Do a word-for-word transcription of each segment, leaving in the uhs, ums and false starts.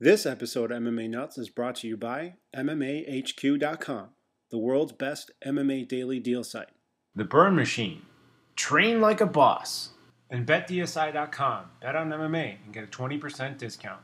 This episode of M M A Nuts is brought to you by M M A H Q dot com, the world's best M M A daily deal site. The Burn Machine. Train like a boss. And Bet D S I dot com. Bet on M M A and get a twenty percent discount.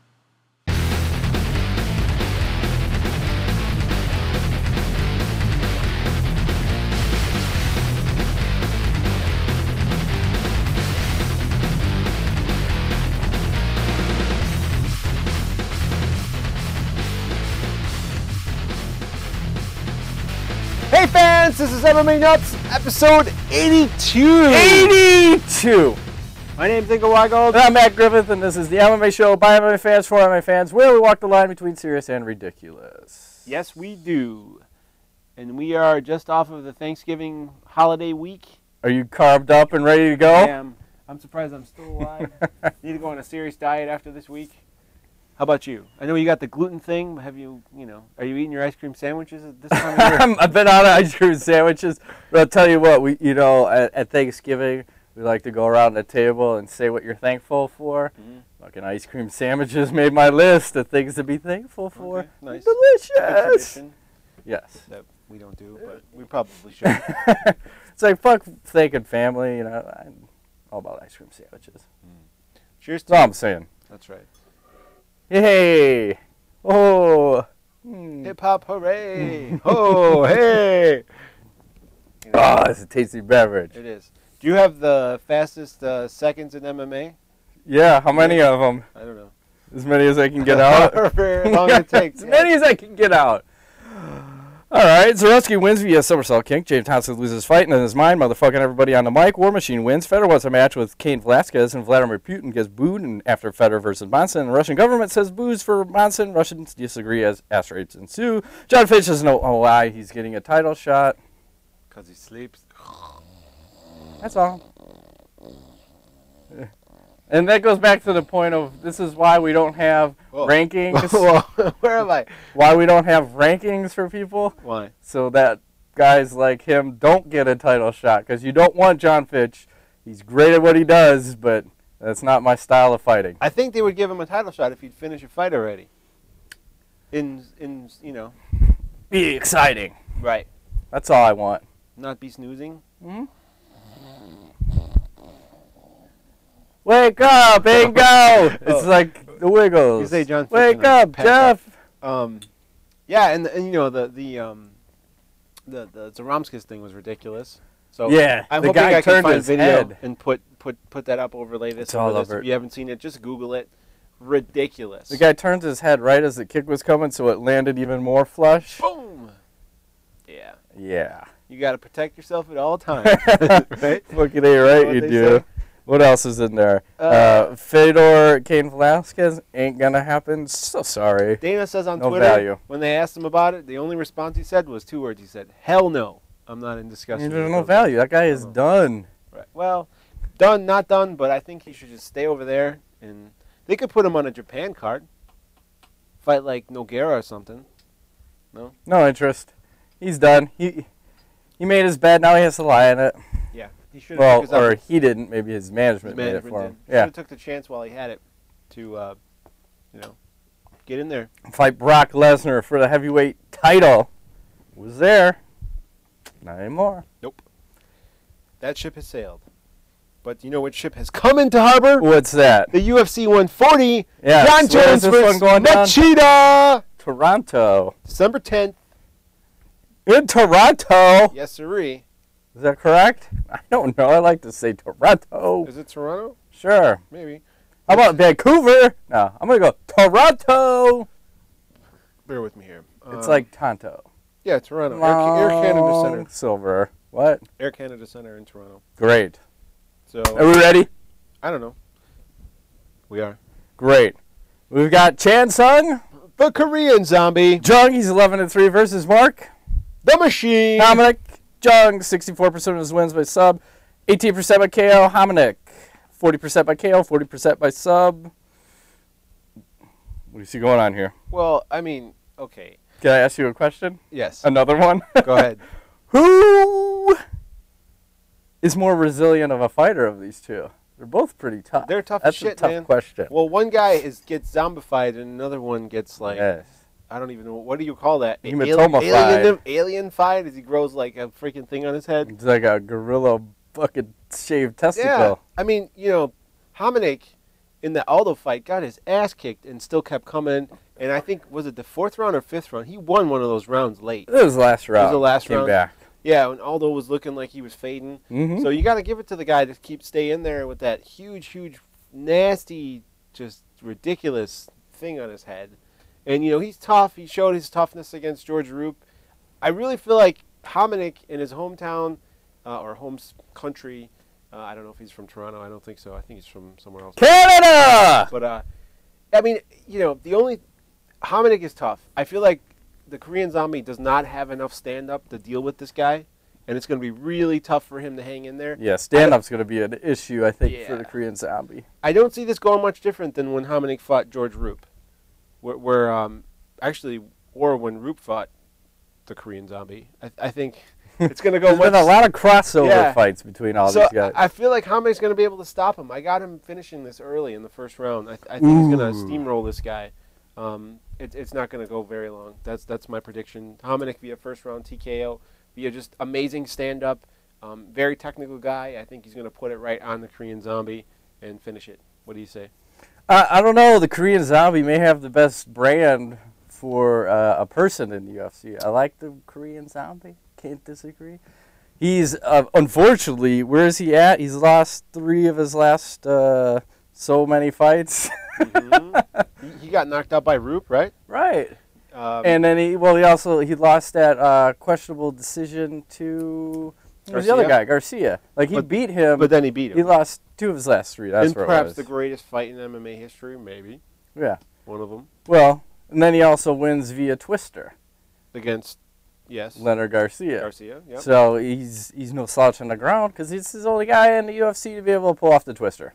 Hey fans, this is M M A Nuts, episode eighty-two. eighty-two. My name's Ingo Weigold. And I'm Matt Griffith, and this is the M M A Show by M M A fans for M M A fans, where we walk the line between serious and ridiculous. Yes, we do. And we are just off of the Thanksgiving holiday week. Are you carved up and ready to go? I am. I'm surprised I'm still alive. Need to go on a serious diet after this week. How about you? I know you got the gluten thing. Have you, you know, are you eating your ice cream sandwiches at this time of year? I've been out of ice cream sandwiches, but I'll tell you what, we, you know, at, at Thanksgiving, we like to go around the table and say what you're thankful for. Mm-hmm. Fucking ice cream sandwiches made my list of things to be thankful for. Okay, nice. Delicious. Good tradition Yes. that we don't do, but we probably should. It's like, fuck thanking family, you know, I'm all about ice cream sandwiches. Cheers to That's all I'm saying. That's right. Hey! Oh! Mm. Hip hop hooray! Oh, hey! You know, Oh, it's a tasty beverage. it is. Do you have the fastest uh, seconds in M M A? Yeah, how many of them? I don't know. As many as I can get out. However long it takes. As many as I can get out. All right, Zarowski wins via somersault kick. James Thompson loses fight, and in his mind, motherfucking everybody on the mic. War Machine wins. Federer wants a match with Cain Velasquez, and Vladimir Putin gets booed and after Federer versus Monson. The Russian government says boos for Monson. Russians disagree as asteroids ensue. John Fitch doesn't know why he's getting a title shot. Because he sleeps. That's all. And that goes back to the point of this is why we don't have Whoa. rankings. Whoa, where am I? Why we don't have rankings for people. Why? So that guys like him don't get a title shot. Because you don't want John Fitch. He's great at what he does, but that's not my style of fighting. I think they would give him a title shot if he'd finish a fight already. In, in you know. Be exciting. Right. That's all I want. Not be snoozing. Hmm? Wake up, Bingo! It's Oh. like the Wiggles. You say John Fitch Wake and a up, pat Jeff! Um, yeah, and, and you know, the, the, um, the, the Zaromskis thing was ridiculous. So Yeah, I'm the hoping guy I can turned find his video head. and put, put, put that up, overlay this. It's all over this. over If you haven't seen it, just Google it. Ridiculous. The guy turns his head right as the kick was coming, so it landed even more flush. Boom! Yeah. Yeah. You got to protect yourself at all times. Right? Fucking A right, what you they do. say? What else is in there? Uh, Uh, Fedor Cain Velasquez ain't gonna happen. So sorry. Dana says on No Twitter, value. when they asked him about it, the only response he said was two words. He said, hell no. I'm not in discussion. There's with no those value. That guy is Oh. done. Right. Well, done, not done, but I think he should just stay over there. And they could put him on a Japan card. Fight like Nogueira or something. No? No interest. He's done. He he made his bed. Now he has to lie in it. Yeah. He should Well, have or he didn't. Maybe his management, made it for him. Should Yeah. have took the chance while he had it to, uh, you know, get in there. Fight Brock Lesnar for the heavyweight title. Was there. Not anymore. That ship has sailed. But you know what ship has come into harbor? What's that? The U F C one forty. Yeah. John so where's Jones this versus one going down? Machida. Toronto. December tenth. In Toronto. Yes, sirree. Is that correct? I don't know. I like to say Toronto. Is it Toronto? Sure. Maybe. How about Vancouver? No, I'm going to go Toronto. Bear with me here. It's Um, like Tonto. yeah, Toronto. Air, Ca- Air Canada Long Center. Silver. What? Air Canada Center in Toronto. Great. So Are we ready? I don't know. We are. Great. We've got Chan Sung. The Korean Zombie. Jung, he's eleven and three versus Mark. The Machine. Dominic. Jung, sixty-four percent of his wins by sub. eighteen percent by K O. Hominick. forty percent by K O. forty percent by sub. What do you see going on here? Well, I mean, okay. Can I ask you a question? Yes. Another one? Go ahead. Who is more resilient of a fighter of these two? They're both pretty tough. They're tough That's as shit, a tough man. question. Well, one guy is gets zombified, and another one gets like yes. I don't even know what do you call that? Hematomified. Alien, alien fied as he grows like a freaking thing on his head. It's like a gorilla fucking shaved testicle. Yeah, I mean, you know, Hominick in the Aldo fight got his ass kicked and still kept coming. And I think was it the fourth round or fifth round? He won one of those rounds late. It was the last round. It was the last Came round. back. Yeah, when Aldo was looking like he was fading. Mm-hmm. So you got to give it to the guy to keep stay in there with that huge, huge, nasty, just ridiculous thing on his head. And, you know, he's tough. He showed his toughness against George Roop. I really feel like Hominick in his hometown uh, or home s- country, uh, I don't know if he's from Toronto. I don't think so. I think he's from somewhere else. Canada! But, uh, I mean, you know, the only... Hominick is tough. I feel like the Korean Zombie does not have enough stand-up to deal with this guy. And it's going to be really tough for him to hang in there. Yeah, stand-up's going to be an issue, I think, Yeah. for the Korean Zombie. I don't see this going much different than when Hominick fought George Roop. Where, where um, actually, or when Roop fought the Korean Zombie. I, I think it's going to go There's much... been a lot of crossover Yeah. fights between all so these guys. I I feel like Hominick's going to be able to stop him. I got him finishing this early in the first round. I, th- I think he's going to Ooh. steamroll this guy. Um, it, it's not going to go very long. That's that's my prediction. Hominick via first round T K O, via just amazing stand-up, um, very technical guy. I think he's going to put it right on the Korean Zombie and finish it. What do you say? I, I don't know. The Korean Zombie may have the best brand for uh, a person in the U F C. I like the Korean Zombie. Can't disagree. He's, uh, unfortunately, where is he at? He's lost three of his last uh, so many fights. mm-hmm. he, he got knocked out by Roop, right? Right. Um, And then he, well, he also, he lost that uh, questionable decision to who was the other Garcia? guy, Garcia. Like, he But- beat him. but then he beat him. He lost two of his last three. That's and where it perhaps was. the greatest fight in M M A history, maybe Yeah. one of them, Well, and then he also wins via twister, against yes Leonard Garcia. Garcia. Yep. So he's he's no slouch on the ground because he's the only guy in the U F C to be able to pull off the twister.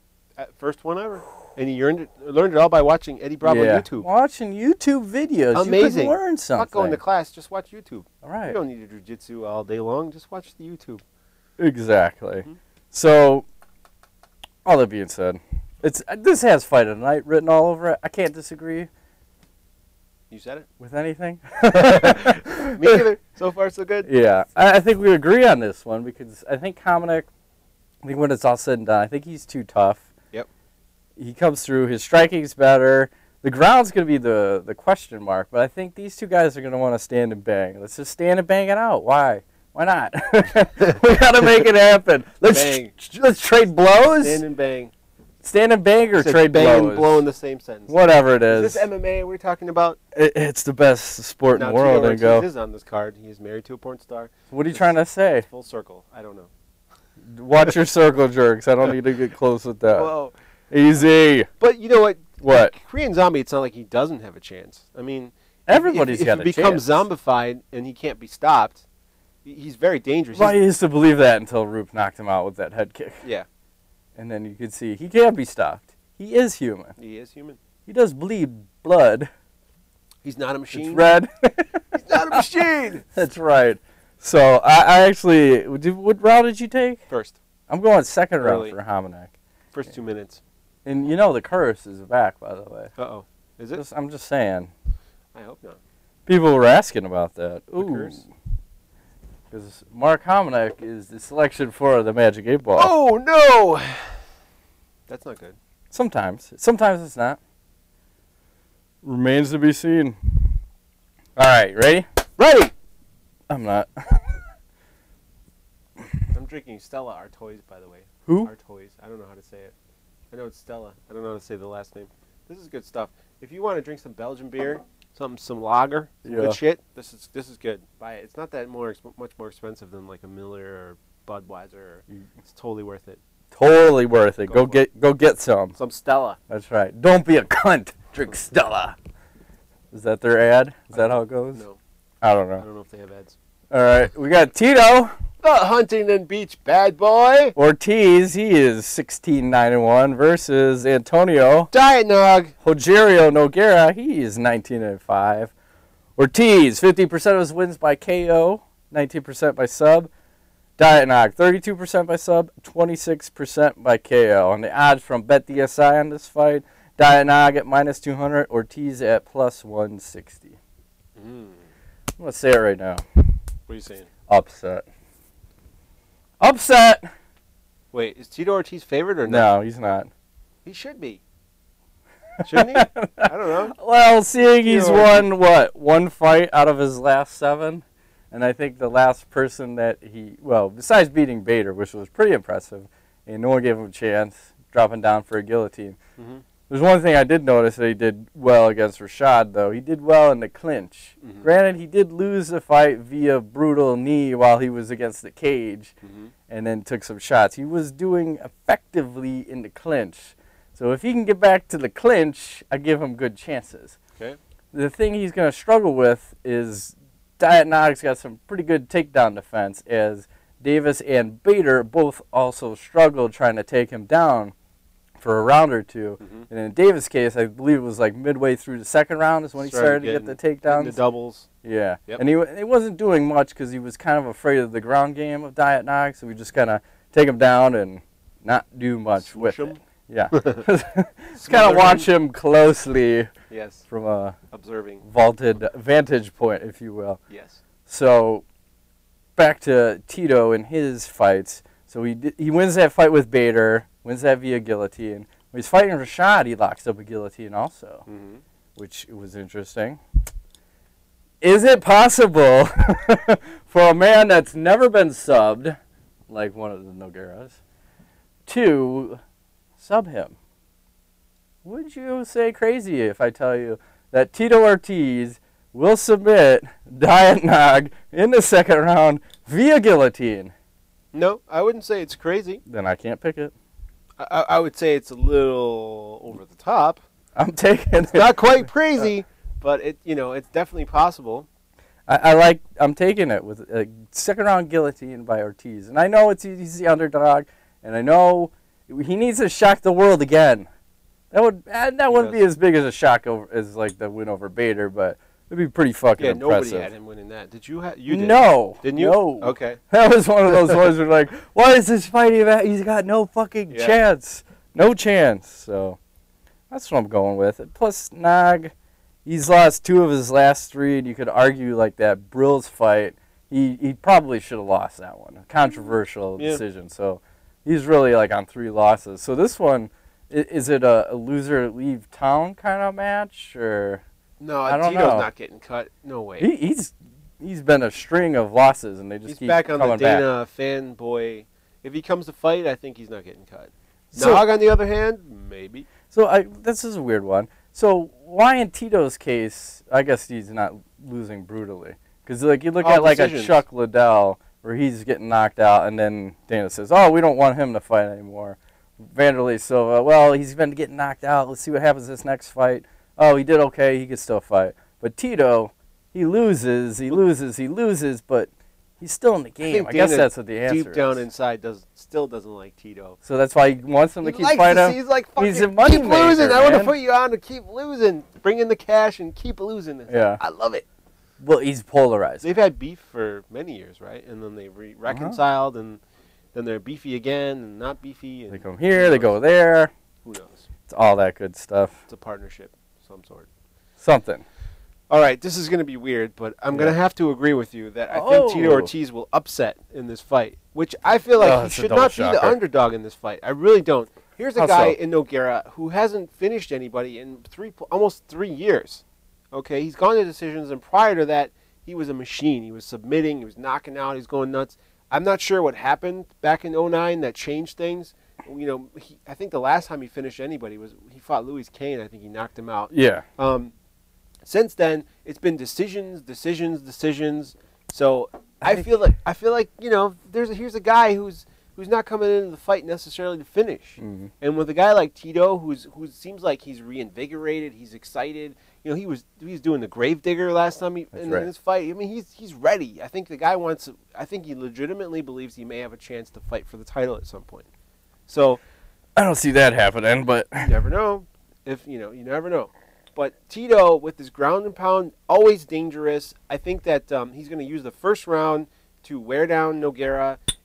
At first one ever, and he earned it, learned it all by watching Eddie Bravo yeah. YouTube. Watching YouTube videos, Amazing. you can learn something. Not going to class, just watch YouTube. All You right. don't need to do jiu-jitsu all day long. Just watch the YouTube. Exactly. Mhm. So, all that being said, it's this has fight of the night written all over it. I can't disagree You said with anything. it. Me either. So far, so good. Yeah, I, I think we agree on this one because I think Hominick, I think when it's all said and done, I think he's too tough. Yep. He comes through. His striking's better. The ground's going to be the, the question mark, but I think these two guys are going to want to stand and bang. Let's just stand and bang it out. Why? Why not? We got to make it happen. Let's Bang. tr- let's trade blows. Stand and bang. Stand and bang or Said trade bang blows. and blow in the same sentence. Whatever it is. Is this M M A we're talking about? It, it's the best sport Now, in the world. Tito And go. Ortiz is on this card. He is married to a porn star. What are you trying to say? Full circle. I don't know. Watch your circle jerks. I don't need to get close with that. Whoa. Easy. But you know what? What? Korean Zombie, it's not like he doesn't have a chance. I mean, Everybody's if, got if a he becomes chance. zombified and he can't be stopped, he- he's very dangerous. Well, I He's- used to believe that until Roop knocked him out with that head kick. yeah, And then you could see he can't be stopped. He is human. he is human. He does bleed blood. He's not a It's machine. red. He's not a machine. That's right. So I, I actually, did, what round did you take? First, I'm going second Early. round for Hominick. first two minutes. And you know the curse is back, by the way. Uh oh. Is it? Just, I'm just saying. I hope not. People were asking about that. The Ooh. curse? Because Mark Hominick is the selection for the Magic eight Ball. Oh no! That's not good. Sometimes. Sometimes it's not. Remains to be seen. All right, ready? Ready. I'm not. I'm drinking Stella Artois, by the way. Who? Artois. I don't know how to say it. I know it's Stella. I don't know how to say the last name. This is good stuff. If you want to drink some Belgian beer, some some lager, some Yeah. good shit, this is this is good. Buy it. It's not that more exp- much more expensive than like a Miller or Budweiser. Or, it's totally worth it. Totally worth it. Go Go for get go get some. Some Stella. That's right. Don't be a cunt. Drink Stella. Is that their ad? Is that how it goes? No, I don't I know. don't know if they have ads. All right, we got Tito The Huntington Beach bad boy. Ortiz. He is sixteen nine and one versus Antonio Diet Nog. Rogerio Nogueira. He is nineteen and five. Ortiz, fifty percent of his wins by K O, nineteen percent by sub. Diet Nog, thirty-two percent by sub, twenty-six percent by K O. And the odds from BetDSI on this fight, Diet Nog at minus two hundred, Ortiz at plus one sixty. Mm. I'm going to say it right now. What are you saying? Upset. Upset! Wait, is Tito Ortiz favored or not? No, he's not. He should be. Shouldn't he? I don't know. Well, seeing he's Tito won, what, one fight out of his last seven? And I think the last person that he, well, besides beating Bader, which was pretty impressive, and no one gave him a chance, dropping down for a guillotine. Mm-hmm. There's one thing I did notice that he did well against Rashad, though. He did well in the clinch. Mm-hmm. Granted, he did lose the fight via brutal knee while he was against the cage, Mm-hmm. and then took some shots. He was doing effectively in the clinch. So if he can get back to the clinch, I give him good chances. Okay. The thing he's going to struggle with is Diet Nog's got some pretty good takedown defense, as Davis and Bader both also struggled trying to take him down for a round or two. Mm-hmm. And in Davis' case, I believe it was like midway through the second round is when he started, to get the takedowns. The doubles. Yeah. Yep. And he, he wasn't doing much because he was kind of afraid of the ground game of Diet Nog, so we just kind of take him down and not do much Smoosh with him? it. Yeah. Just kind of watch him closely Yes. from a Observing. vaulted vantage point, if you will. Yes. So back to Tito and his fights. So he did, he wins that fight with Bader, wins that via guillotine. When he's fighting Rashad, he locks up a guillotine also, Mm-hmm. which was interesting. Is it possible for a man that's never been subbed, like one of the Nogueiras, to sub him? Would you say crazy if I tell you that Tito Ortiz will submit Diet Nog in the second round via guillotine? No, I wouldn't say it's crazy. Then I can't pick it. I, I would say it's a little over the top. I'm taking it. Not quite crazy, but it you know it's definitely possible. I, I like. I'm taking it with a second round guillotine by Ortiz, and I know it's he's the underdog, and I know he needs to shock the world again. That would and that wouldn't does. be as big as a shock over as like the win over Bader, but it'd be pretty fucking Yeah, impressive. nobody had him winning that. Did you? Ha- you did. No, Didn't you? No. Okay. That was one of those ones where like, why is this fighting about? He's got no fucking Yeah. chance, no chance. So that's what I'm going with. Plus Nog, he's lost two of his last three, and you could argue like that Brills fight, he he probably should have lost that one, a controversial Yeah. decision. So he's really like on three losses. So this one, i- is it a, a loser leave town kind of match or? No, I don't Tito's know. not getting cut. No way. He, he's he's been a string of losses, and they just He's keep back on the coming back. Dana fanboy. If he comes to fight, I think he's not getting cut. So- Nog, on the other hand, maybe. So I, this is a weird one. So why in Tito's case, I guess he's not losing brutally? Because like you look All at like decisions. a Chuck Liddell where he's getting knocked out, and then Dana says, "Oh, we don't want him to fight anymore." Vanderlei Silva, well, he's been getting knocked out. Let's see what happens this next fight. Oh, he did okay. He could still fight. But Tito, he loses, he loses, he loses, but he's still in the game. think I, guess Dana that's what the answer Deep down is. inside, does still doesn't like Tito. So that's why he wants him to He keep likes fighting. to see, he's like, fucking He's a money keep losing. maker, I want to man. put you on to keep losing. Bring in the cash and keep losing. It's Yeah. like, I love it. Well, he's polarized. They've had beef for many years, right? And then they re- reconciled, and then they're beefy again, and not beefy. And They come here, they go there. Who knows? It's all that good stuff. It's a partnership of some sort. Something. All right, this is going to be weird, but I'm going Yeah. to have to agree with you that I Oh. think Tito Ortiz will upset in this fight, which I feel like Oh, he it's a should double not be the shocker. underdog in this fight. I really don't. Here's a How guy so? in Nogueira who hasn't finished anybody in three, almost three years. Okay, he's gone to decisions, and prior to that, he was a machine. He was submitting, he was knocking out, he was going nuts. I'm not sure what happened back in oh nine that changed things. You know, he, I think the last time he finished anybody was he fought Louis Kane. I think he knocked him out. Yeah. Um, since then, it's been decisions, decisions, decisions. So I I- feel like I feel like you know, there's a, here's a guy who's who's not coming into the fight necessarily to finish. Mhm. And with a guy like Tito, who's who seems like he's reinvigorated, he's excited. You know, he was he was doing the Gravedigger last time he, That's in, right. in this fight. I mean, he's he's ready. I think the guy wants. I think he legitimately believes he may have a chance to fight for the title at some point. So I don't see that happening, but you never know. If you know, you never know. But Tito, with his ground and pound, always dangerous. I think that um, he's going to use the first round to wear down Nogueira,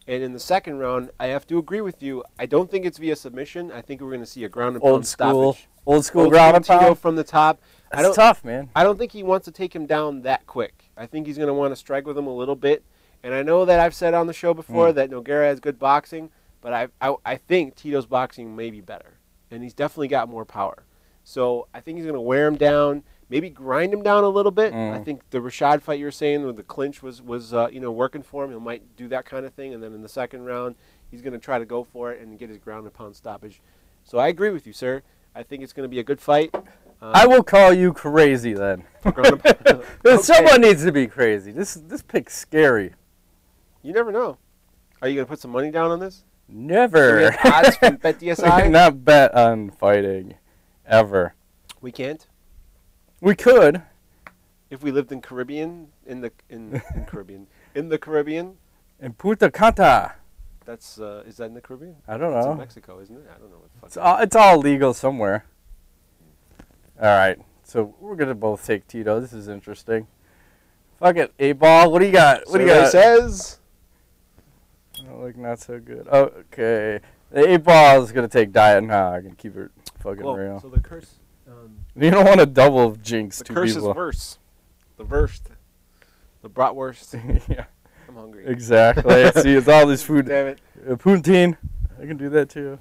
And in the second round, I have to agree with you. I don't think it's via submission. I think we're going to see a ground and Old pound school, stoppage. old school Old ground and Tito pound. from the top. I That's don't, tough, man. I don't think he wants to take him down that quick. I think he's going to want to strike with him a little bit. And I know that I've said on the show before Mm. that Nogueira has good boxing, but I, I I think Tito's boxing may be better, and he's definitely got more power. So I think he's going to wear him down, maybe grind him down a little bit. Mm. I think the Rashad fight you were saying with the clinch was was uh, you know working for him. He might do that kind of thing, and then in the second round, he's going to try to go for it and get his ground and pound stoppage. So I agree with you, sir. I think it's going to be a good fight. Um, I will call you crazy then. ground and pound- Okay. Someone needs to be crazy. This this pick's scary. You never know. Are you going to put some money down on this? Do we Never. have odds from Bet D S We I? cannot bet on fighting, ever. We can't. We could. If we lived in Caribbean, in the in, in Caribbean, in the Caribbean, In Punta Cana. that's uh, is that in the Caribbean? I don't It's in know. Mexico, isn't it? I don't know what the fuck. It's all, it's all legal somewhere. All right. So we're going to both take Tito. This is interesting. Fuck it. A-ball. What do you got? What do you Survey got? says Oh, like not so good. Oh, okay. The A-ball is going to take Diet Nog and keep it fucking well, real. so the curse. Um, You don't want to double jinx the two curse people. is worse. The worst. The bratwurst. Yeah, I'm hungry. exactly. See, it's all this food. Damn it. Uh, poutine. I can do that too.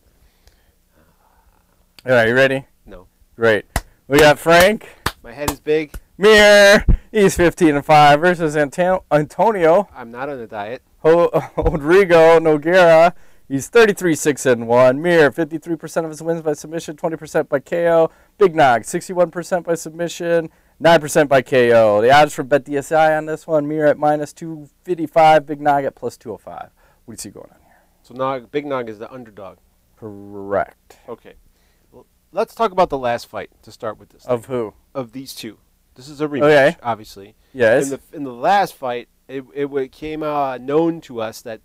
All right, you ready? No. Great. We got Frank My head is big. Mir. He's fifteen and five versus Anto- Antonio I'm not on a diet. Ho- Rodrigo Nogueira. He's thirty-three six and one. Mir, fifty-three percent of his wins by submission, twenty percent by K O. Big Nog, sixty-one percent by submission, nine percent by K O. The odds for Bet D S I on this one, Mir at minus two fifty-five, Big Nog at plus two oh five. What do you see going on here? So Nog, Big Nog is the underdog. Correct. Okay. Well, let's talk about the last fight to start with this. Of who? Of these two. This is a rematch, Okay. obviously. Yes. In the in the last fight, it it wa- came uh, known to us that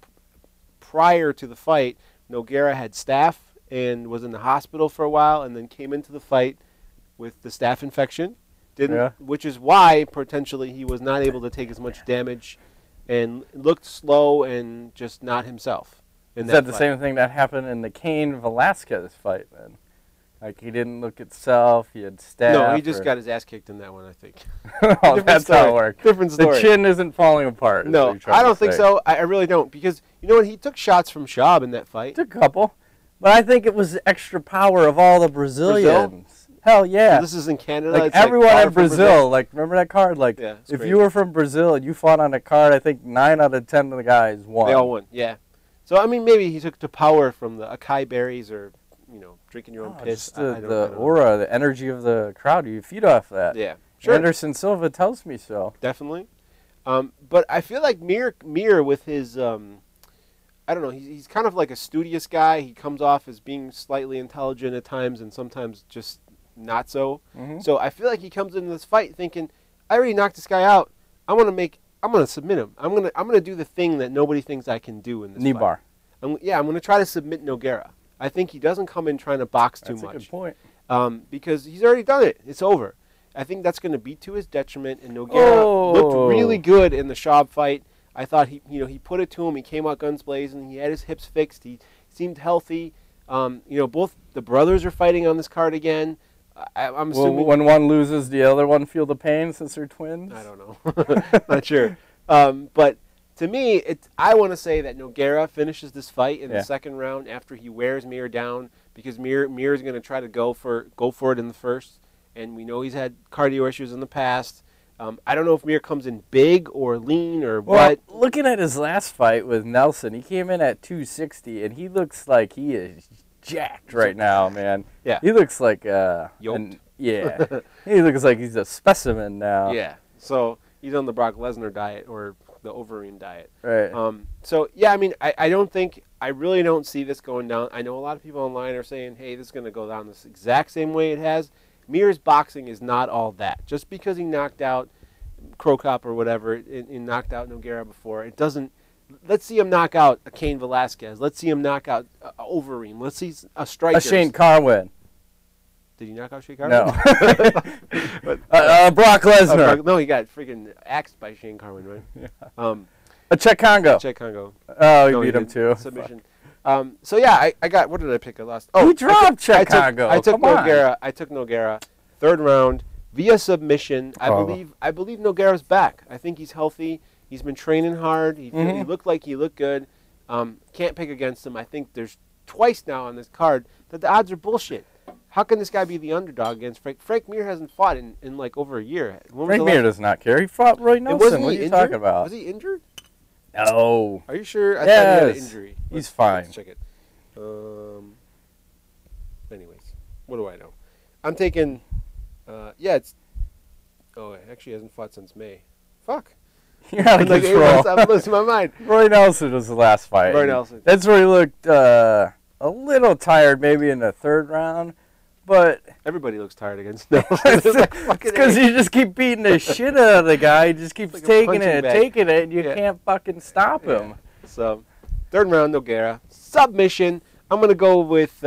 prior to the fight, Nogueira had staph and was in the hospital for a while, and then came into the fight with the staph infection. Didn't, Yeah. which is why potentially he was not able to take as much damage, and looked slow and just not himself. In Is that that the fight. same thing that happened in the Cain Velasquez fight then? Like he didn't look itself, he had staph. No, he just or- got his ass kicked in that one, I think. oh, Different that's how it story. works. Different story. The chin isn't falling apart. is what No, you're trying I to don't think say. so. I, I really don't, because you know what? He took shots from Schaub in that fight. Took a couple. But I think it was the extra power of all the Brazilians. Hell yeah. This is in Canada. Like it's everyone far in from Brazil, like remember that card? Like Yeah, it's if great. you were from Brazil and you fought on a card, I think nine out of ten of the guys won. They all won. Yeah. So I mean, maybe he took the power from the acai berries, or you know, drinking your own Oh, piss. just I- the, I don't- the I don't know. aura, the energy of the crowd. You feed off that. Yeah, sure, Anderson Silva tells me so. definitely. Um, but I feel like Mir Mir with his, um, I don't know, he's, he's kind of like a studious guy. He comes off as being slightly intelligent at times, and sometimes just not so. Mm-hmm. So I feel like he comes into this fight thinking, I already knocked this guy out. I want to make. I'm gonna submit him. I'm gonna. I'm gonna do the thing that nobody thinks I can do in this Knee fight. bar. I'm, yeah, I'm gonna try to submit Nogueira. I think he doesn't come in trying to box too That's a much. good point. Um, because he's already done it. It's over. I think that's going to be to his detriment. And Nogueira Oh. looked really good in the Schaub fight. I thought he, you know, he put it to him. He came out guns blazing. He had his hips fixed. He seemed healthy. Um, you know, both the brothers are fighting on this card again. I, I'm Well, assuming. when one loses, the other one feel the pain since they're twins. I don't know. Not sure. Um, but to me, it, I want to say that Nogueira finishes this fight in Yeah. the second round after he wears Mir down, because Mir Mir is going to try to go for go for it in the first, and we know he's had cardio issues in the past. Um, I don't know if Mir comes in big or lean or Well, what. looking at his last fight with Nelson, he came in at two sixty, and he looks like he is jacked right now, man. Yeah. He looks like uh, Yoked. an- yeah. He looks like he's a specimen now. Yeah. So he's on the Brock Lesnar diet or the Overeem diet. Right. Um, so yeah, I mean, I, I don't think, I really don't see this going down. I know a lot of people online are saying, hey, this is going to go down this exact same way it has. Mir's boxing is not all that. Just because he knocked out Krokop or whatever, and, and knocked out Nogueira before, it doesn't. Let's see him knock out a Cain Velasquez. Let's see him knock out uh, Overeem. Let's see a striker. a Shane Carwin. Did he knock out Shane Carwin? No. But- uh, uh, Brock Oh, Lesnar. Brock- no, he got freaking axed by Shane Carwin, right? Yeah. Um, A Czech Congo. Czech Congo. Oh, he No, he beat him didn't. too. Submission. Um, so yeah, I, I got. What did I pick? I lost. Oh, He dropped I took, Czech I took, Congo. I took Come on. Nogueira. I took Nogueira. Third round via submission. I Oh. believe. I believe Nogueira's back. I think he's healthy. He's been training hard. He, he Mhm. looked like he looked good. Um, can't pick against him. I think there's twice now on this card that the odds are bullshit. How can this guy be the underdog against Frank? Frank Mir hasn't fought in, in like over a year. When was Frank the Mir last- does not care. He fought Roy And Nelson. wasn't What are he you injured? talking about? Was he injured? No. Are you sure? I thought he had an Yes. injury. He's Let's- fine. Let's check it. Um. Anyways, what do I know? I'm taking. Uh, yeah, it's. Oh, it actually hasn't fought since May. Fuck. You're out of Like, eight control. months, I'm losing my mind. Roy Nelson was the last fight. Roy Nelson. That's where he looked uh, a little tired, maybe in the third round. But Everybody looks tired against Nelson. It's like fucking because A. you just keep beating the shit out of the guy. He just keeps Like a taking punching it, bag. taking it, and you Yeah. can't fucking stop Yeah. him. So, third round, Nogueira. Submission. I'm gonna go with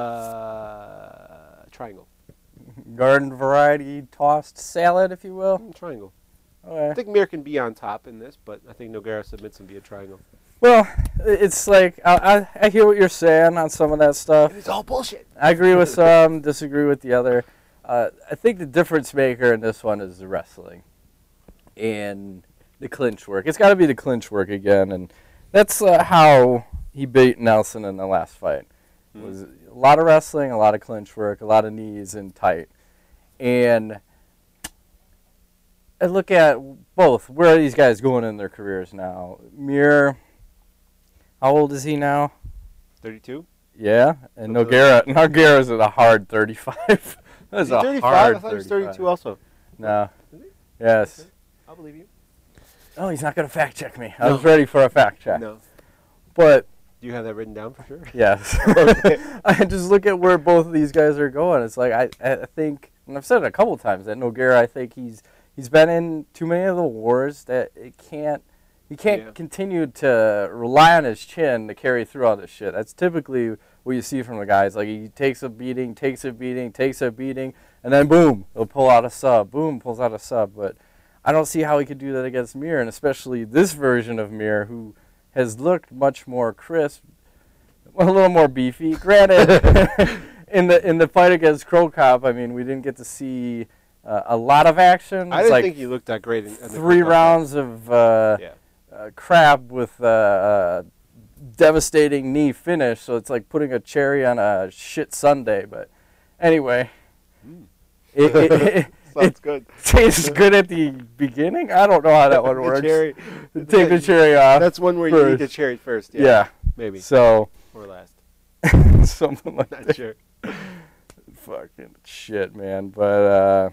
uh, triangle. Garden variety tossed salad, if you will. Mm, triangle. I Okay. think Mir can be on top in this, but I think Nogueira submits him via triangle. Well, it's like I, I, I hear what you're saying on some of that stuff. And it's all bullshit. I agree with some, disagree with the other. Uh, I think the difference maker in this one is the wrestling and the clinch work. It's got to be the clinch work again, and that's uh, how he beat Nelson in the last fight. It was a lot of wrestling, a lot of clinch work, a lot of knees and tight. And I look at both. Where are these guys going in their careers now? Mir, how old is he now? thirty-two? Yeah, and Okay. Nogueira, Nogueira's at a hard thirty-five. That's Is he a thirty-five? hard I thought he was thirty-five. thirty-two also. No. Is he? Yes. I'll believe you. Oh, he's not going to fact check me. I No. was ready for a fact check. No. But, Do you have that written down for sure? yes. Okay. I just look at where both of these guys are going. It's like, I, I think, and I've said it a couple times, that Nogueira, I think he's he's been in too many of the wars that it can't, he can't Yeah. continue to rely on his chin to carry through all this shit. That's typically what you see from the guys. Like, he takes a beating, takes a beating, takes a beating, and then boom, he'll pull out a sub. Boom, pulls out a sub. But I don't see how he could do that against Mir, and especially this version of Mir, who has looked much more crisp, a little more beefy. Granted, in the in the fight against Crow Cop, I mean, we didn't get to see uh, a lot of action. I It's didn't like think he looked that great. In, in the three Crow Cup rounds of uh, fight. Yeah. uh, crap with uh, uh, devastating knee finish, so it's like putting a cherry on a shit sundae. But anyway, Mm. it, it, it, Sounds it good. tastes good at the beginning. I don't know how that one The works. cherry. Take the cherry off. That's one where you first. eat the cherry first. Yeah. Yeah. Maybe. So Or last. something like Not that. sure. Fucking shit, man. But uh,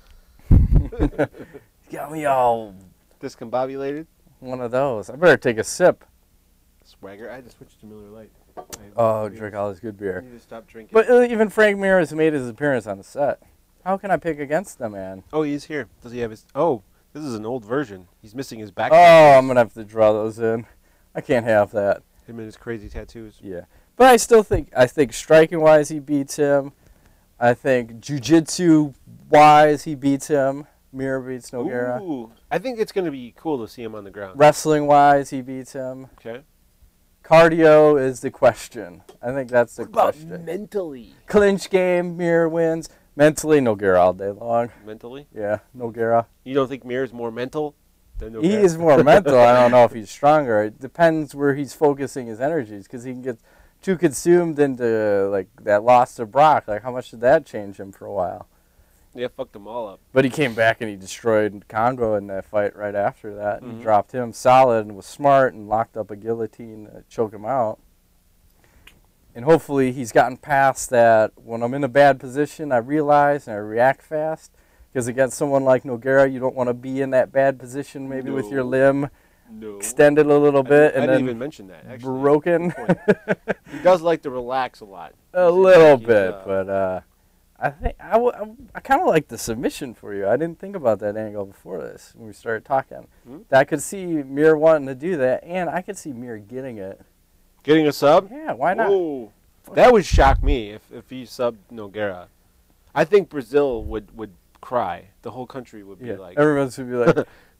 got me all Discombobulated. one of those. I better take a sip. Swagger. I had to switch to Miller Lite. I, Oh, I need drink to- all this good I beer. need to stop drinking. But uh, even Frank Mir has made his appearance on the set. How can I pick against the man? oh, he's here. Does he have his? Oh, this is an old version. He's missing his back. Oh, I'm gonna have to draw those in. I can't have that. Him and his crazy tattoos. Yeah, but I still think I think striking wise he beats him. I think jiu-jitsu wise he beats him. Mir beats Nogueira. Ooh, I think it's gonna be cool to see him on the ground. Wrestling wise he beats him. Okay. Cardio is the question. I think that's the What about question. mentally? Clinch game, Mir wins. Mentally, Nogueira all day long. Mentally, Yeah, Nogueira. you don't think Mir is more mental than Nogueira? He is more mental. I don't know if he's stronger. It depends where he's focusing his energies, because he can get too consumed into like that loss to Brock. Like, how much did that change him for a while? Yeah, fucked them all up. But he came back and he destroyed Congo in that fight right after that. Mhm. He dropped him solid and was smart and locked up a guillotine to choke him out. And hopefully he's gotten past that. When I'm in a bad position, I realize and I react fast. Because against someone like Nogueira, you don't want to be in that bad position, maybe with your No. limb No. extended a little I bit didn't, I and didn't then even mention that. Actually, broken. Good point. He does like to relax a lot. A He's- little he's, bit, uh, but uh, I think I, w- I, I kind of like the submission for you. I didn't think about that angle before this when we started talking. Hmm? I could see Mir wanting to do that, and I could see Mir getting it. Getting a sub. Yeah, why not? Whoa. That would shock me if, if he subbed Nogueira. I think Brazil would, would cry. The whole country would be Yeah, like, everyone's would be like,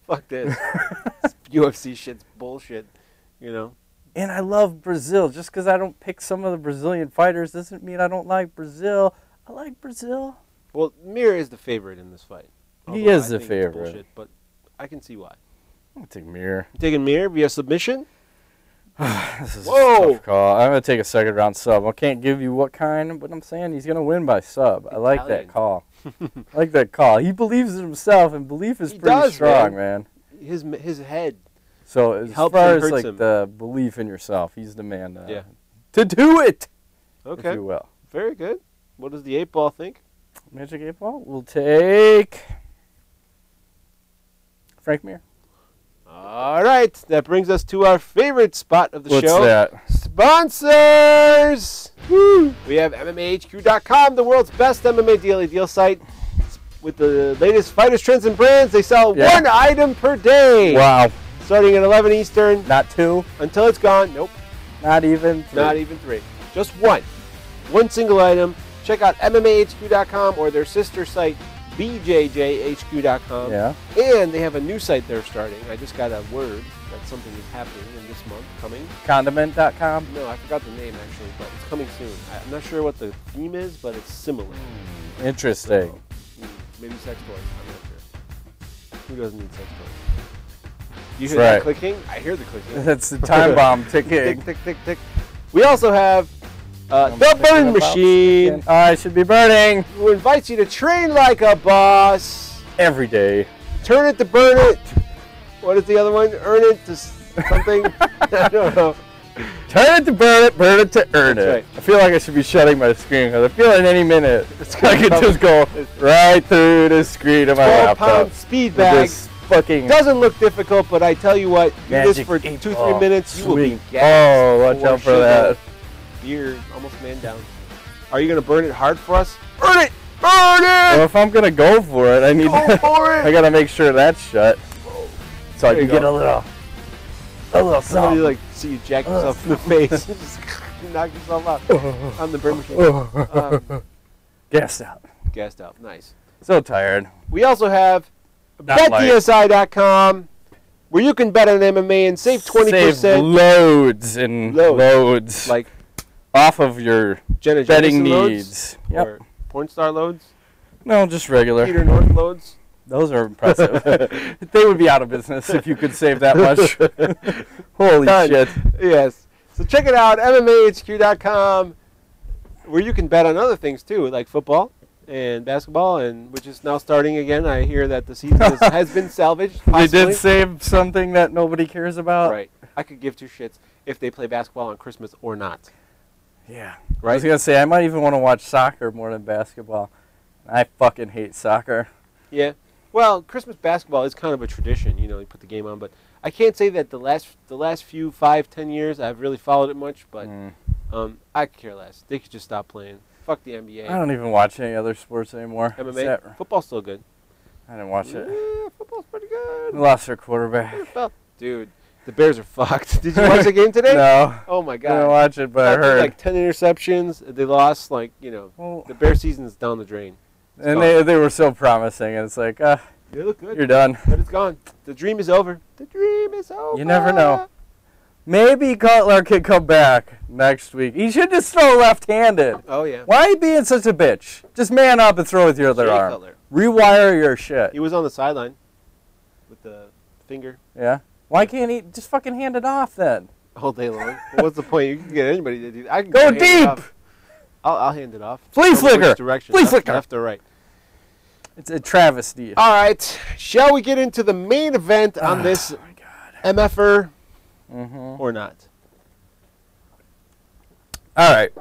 Fuck this. U F C shit's bullshit. You know. And I love Brazil. Just because I don't pick some of the Brazilian fighters doesn't mean I don't like Brazil. I like Brazil. Well, Mir is the favorite in this fight. He Although is I the think it's favorite. bullshit, but I can see why. I'm going to take Mir. You taking Mir via submission? This is Whoa. a tough call. I'm going to take a second round sub. I can't give you what kind, but I'm saying he's going to win by sub. I like Italian. that call. I like that call. He believes in himself, and belief is He pretty does, strong, man. man. His his head. So as helps far and as hurts like him. the belief in yourself, he's the man uh, Yeah. to do it, Okay. if you will. Very good. What does the eight ball think? Magic eight ball. We'll take Frank Mir. All right. That brings us to our favorite spot of the What's show. that? Sponsors! Woo! We have M M A H Q dot com, the world's best M M A daily deal site. With the latest fighters, trends, and brands, they sell Yeah. one item per day. Wow. Starting at eleven Eastern Not two. until it's gone. Nope, Not even. Three. not even three. Just one. One single item. Check out M M A H Q dot com or their sister site, B J J H Q dot com. Yeah. And they have a new site they're starting. I just got a word that something is happening in this month coming. Condiment dot com. No, I forgot the name actually, but it's coming soon. I- I'm not sure what the theme is, but it's similar. Interesting. Mm, Maybe sex toys. I'm not sure. Who doesn't need sex toys? You hear That's that right. clicking? I hear the clicking. That's the time bomb Tick, ticking. tick, tick, tick. We also have uh, I'm the thinking Burn about Machine, sticking- Oh, I should be burning who invites you to train like a boss. every day. Turn it to burn it. What is the other one? Earn it to s- something? I don't know. Turn it to burn it, burn it to earn That's it. right. I feel like I should be shutting my screen because I feel in any minute It's I gonna could come. just go right through the screen of my twelve pound laptop. speed with bag. this fucking Doesn't look difficult, but I tell you what, do this magic for eight two, ball three minutes, you will be swing. gassed. Oh, watch out for shit, that. You're almost man down. Are you going to burn it hard for us? Burn it! Burn Well, it! if I'm gonna go for it, I need Go to, for it! I gotta make sure that's shut, so I There can you get go. a little, a little Somebody something. like see you jack yourself in the face. Just knock yourself out on the burn machine. Um, Gassed out. gassed out. Nice. So tired. We also have Not bet light. D S I dot com, where you can bet on M M A and save twenty Save percent. loads and Loads. loads, Like off of your Jenna betting Jameson loads, needs. Yep. or porn star loads, No, just regular. Peter North loads. Those are impressive. They would be out of business if you could save that much. Holy Done. shit. Yes. So check it out, M M A H Q dot com, where you can bet on other things too, like football and basketball, and which is now starting again. I hear that the season is, has been salvaged. They Possibly. did save something that nobody cares about. Right. I could give two shits if they play basketball on Christmas or not. Yeah. I Right? was going to say, I might even want to watch soccer more than basketball. I fucking hate soccer. Yeah. Well, Christmas basketball is kind of a tradition. You know, you put the game on, but I can't say that the last the last few five ten years I've really followed it much. But Mm. um, I could care less. They could just stop playing. Fuck the N B A. I don't even watch any other sports anymore. M M A. Except- Football's still good. I didn't watch it. Yeah, football's pretty good. We lost our quarterback. Well, dude, the Bears are fucked. Did you watch the game today? No. Oh my I didn't god. watch it, but I Fucking, heard. like ten interceptions. They lost. Like you know, Well, the Bear season is down the drain. It's and gone. they, they were so promising. And it's like, uh, They look good, you're done. but it's gone. The dream is over. The dream is over. You never know. Maybe Cutler could come back next week. He should just throw left-handed. Oh yeah. Why are you being such a bitch? Just man up and throw with your other Jay arm. Cutler. Rewire your shit. He was on the sideline with the finger Yeah. Why can't he just fucking hand it off then? all day long. Well, what's the point? You can get anybody to do that. I can Go hand it deep! off. I'll, I'll hand it off. Flea From which flicker! Direction? Flea left, flicker! Left or right? It's a travesty. All right. Shall we get into the main event on this Oh my god. M F R Mm-hmm. or not? All right.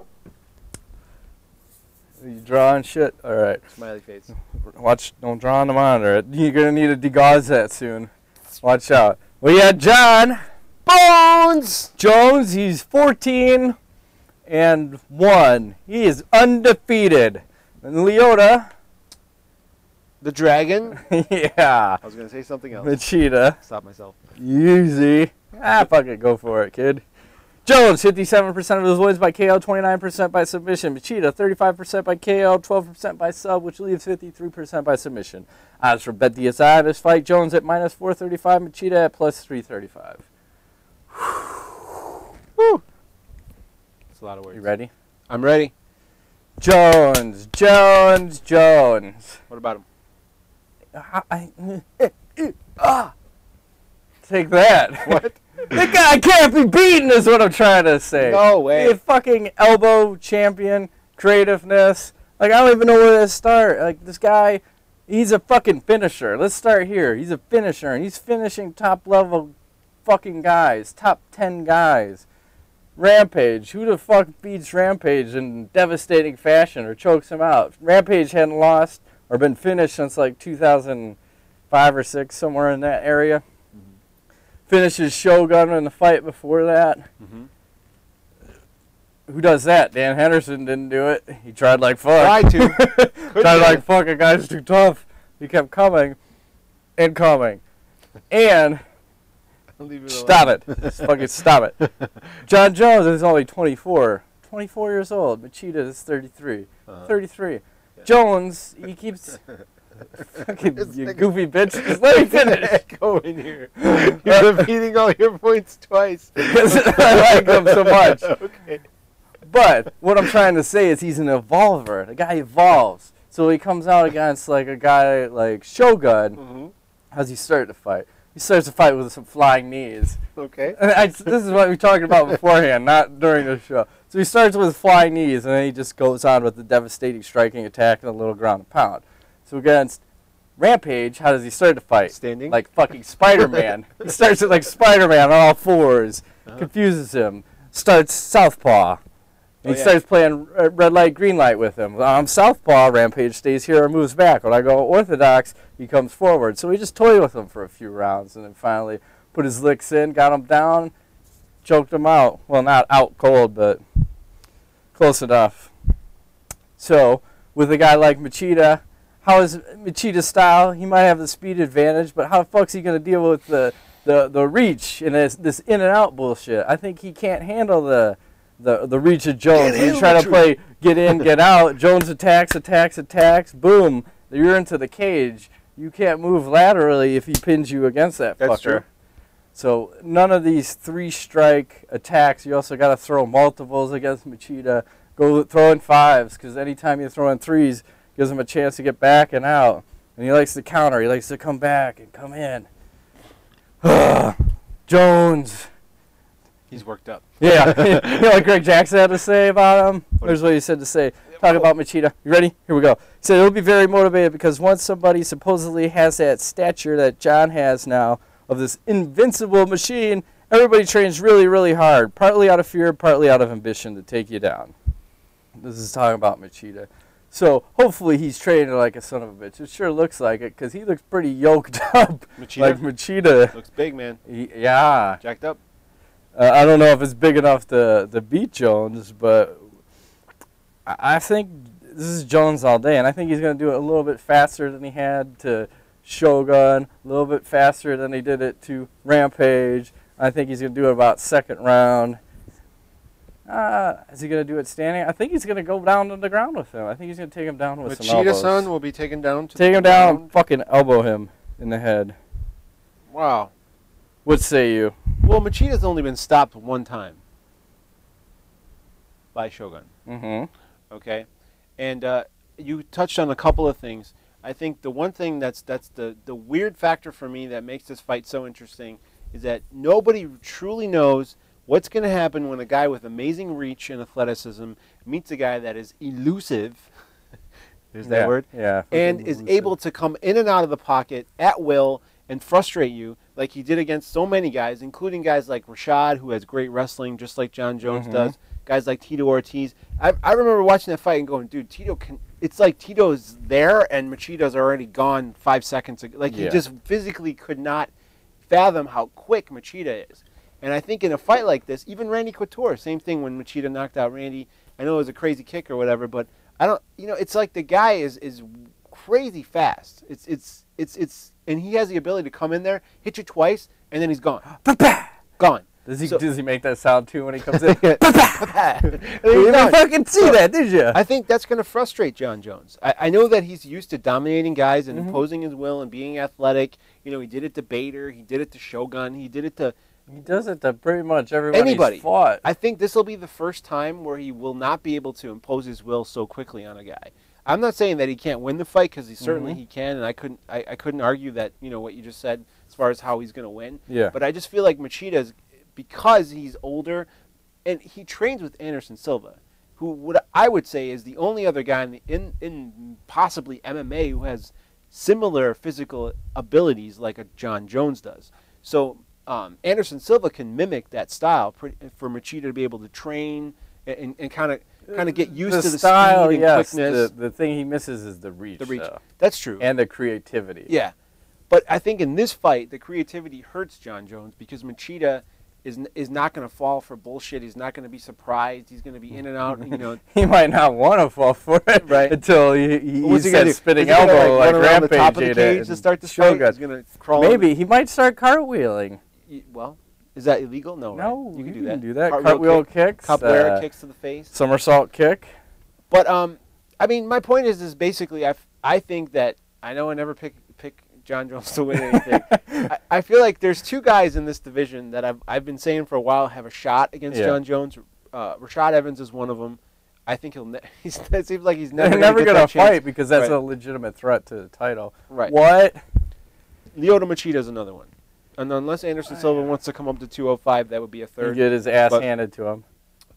Are you drawing shit? All right. Smiley face. Watch. Don't draw on the monitor. You're gonna need to degauze that soon. Watch out. We got John Bones! Jones. He's fourteen and one. He is undefeated. And Leota. The dragon. Yeah. I was going to say something else. The cheetah. Stop myself. Easy. Ah, fuck it. Go for it, kid. Jones, fifty-seven percent of his wins by K O, twenty-nine percent by submission. Machida, thirty-five percent by K O, twelve percent by sub, which leaves fifty-three percent by submission. Odds for BetDSI, this fight, Jones at minus four thirty-five, Machida at plus three thirty-five. Whew. That's a lot of words. You ready? I'm ready. Jones, Jones, Jones. What about him? I, I, ah. Take that. What? The guy can't be beaten is what I'm trying to say. No way. The fucking elbow champion, creativeness. Like, I don't even know where to start. Like, this guy, he's a fucking finisher. Let's start here. He's a finisher, and he's finishing top-level fucking guys, top ten guys. Rampage. Who the fuck beats Rampage in devastating fashion or chokes him out? Rampage hadn't lost or been finished since, like, two thousand five or six, somewhere in that area. Finishes Shogun in the fight before that. Mm-hmm. Who does that? Dan Henderson didn't do it. He tried like fuck. Tried to. tried like fuck. A guy's too tough. He kept coming and coming. And Leave it stop it. Just fucking stop it. John Jones is only twenty-four. twenty-four years old. Machida is thirty-three. Uh-huh. thirty-three. Yeah. Jones, he keeps... Fucking you goofy bitch. Just let me finish. Go in here. You're repeating all your points twice. Because I like him so much. Okay. But what I'm trying to say is he's an evolver. The guy evolves. So he comes out against like a guy like Shogun. Mm-hmm. How's he start to fight? He starts to fight with some flying knees. Okay. And I, this is what we talked about beforehand, not during the show. So he starts with flying knees, and then he just goes on with the devastating striking attack and a little ground and pound. So against Rampage, how does he start to fight? Standing? Like fucking Spider-Man. He starts it like Spider-Man on all fours. Uh-huh. Confuses him. Starts southpaw. And Oh, he yeah. starts playing uh, red light, green light with him. I'm southpaw, Rampage stays here or moves back. When I go orthodox, he comes forward. So we just toyed with him for a few rounds and then finally put his licks in, got him down, choked him out. Well, not out cold, but close enough. So with a guy like Machida, how is Machida's style? He might have the speed advantage, but how the fuck's he going to deal with the, the, the reach and this, this in and out bullshit? I think he can't handle the the, the reach of Jones. Can't You try to handle play get in, get out. Jones attacks, attacks, attacks. Boom. You're into the cage. You can't move laterally if he pins you against that That's fucker. true. So none of these three-strike attacks. You also got to throw multiples against Machida. Go throw in fives, because anytime you throw in threes, gives him a chance to get back and out. And he likes to counter. He likes to come back and come in. Jones. He's worked up. Yeah. You know what Greg Jackson had to say about him? Here's what he said to say. Talk about Machida. You ready? Here we go. He said, he'll be very motivated because once somebody supposedly has that stature that John has now of this invincible machine, everybody trains really, really hard, partly out of fear, partly out of ambition to take you down. This is talking about Machida. So hopefully he's training like a son of a bitch. It sure looks like it because he looks pretty yoked up. Machida? Like Machida. Looks big, man. He, yeah. Jacked up. Uh, I don't know if it's big enough to, to beat Jones, but I, I think this is Jones all day, and I think he's going to do it a little bit faster than he had to Shogun, a little bit faster than he did it to Rampage. I think he's going to do it about second round. Uh, is he going to do it standing? I think he's going to go down on the ground with him. I think he's going to take him down with some elbows. Machida-san will be taken down to Take the him down and ground. fucking elbow him in the head. Wow. What say you? Well, Machida's only been stopped one time by Shogun. Mm-hmm. Okay, and uh, you touched on a couple of things. I think the one thing that's that's the the weird factor for me that makes this fight so interesting is that nobody truly knows what's going to happen when a guy with amazing reach and athleticism meets a guy that is elusive. There's that Yeah, word. yeah. And Fucking is elusive. able to come in and out of the pocket at will and frustrate you like he did against so many guys, including guys like Rashad, who has great wrestling, just like John Jones Mhm. does. Guys like Tito Ortiz. I, I remember watching that fight and going, dude, Tito can. It's like Tito's there and Machida's already gone five seconds ago. Like he Yeah. just physically could not fathom how quick Machida is. And I think in a fight like this, even Randy Couture, same thing when Machida knocked out Randy. I know it was a crazy kick or whatever, but I don't. You know, it's like the guy is is crazy fast. It's it's it's it's and he has the ability to come in there, hit you twice, and then he's gone. Gone. Does he So- does he make that sound too when he comes in? And You then he's didn't done. fucking see So, that, did you? I think that's going to frustrate John Jones. I, I know that he's used to dominating guys and Mhm. imposing his will and being athletic. You know, he did it to Bader. He did it to Shogun. He did it to... He does it to pretty much everybody Anybody. he's fought. I think this will be the first time where he will not be able to impose his will so quickly on a guy. I'm not saying that he can't win the fight, because he certainly Mhm. he can, and I couldn't I, I couldn't argue that, you know, what you just said as far as how he's going to win. Yeah. But I just feel like Machida's, because he's older, and he trains with Anderson Silva, who would I would say is the only other guy in, the, in in possibly M M A who has similar physical abilities like a John Jones does. So um, Anderson Silva can mimic that style pretty, for Machida to be able to train and, and kind of kind of get used the to the style, speed and yes. quickness. The, the thing he misses is the reach. The reach. though. That's true. And the creativity. Yeah. But I think in this fight, the creativity hurts John Jones because Machida is n- is not going to fall for bullshit. He's not going to be surprised. He's going to be in and out. You know, He might not want to fall for it Right. until he, he, what's he he gonna do? said spinning Is he gonna, elbow like, run around the Rampage top of the ate it cage to and start the fight? Shogun. He's going to crawl. Maybe he might start cartwheeling. Y- Well, is that illegal? No. No, right? You can you do that. can do that. Cartwheel Cartwheel kick, kicks, capoeira uh, kicks to the face. somersault kick. But um, I mean, my point is, is basically, I, f- I think that I know I never pick pick John Jones to win anything. I, I feel like there's two guys in this division that I've I've been saying for a while have a shot against Yeah. John Jones. Uh, Rashad Evans is one of them. I think he'll. Ne- he's, it seems like he's They're never never gonna, going to get that chance. fight because that's Right. a legitimate threat to the title. Right. What? Lyoto Machida is another one. And unless Anderson Silva wants to come up to two oh five, that would be a He third. get his ass but- handed to him.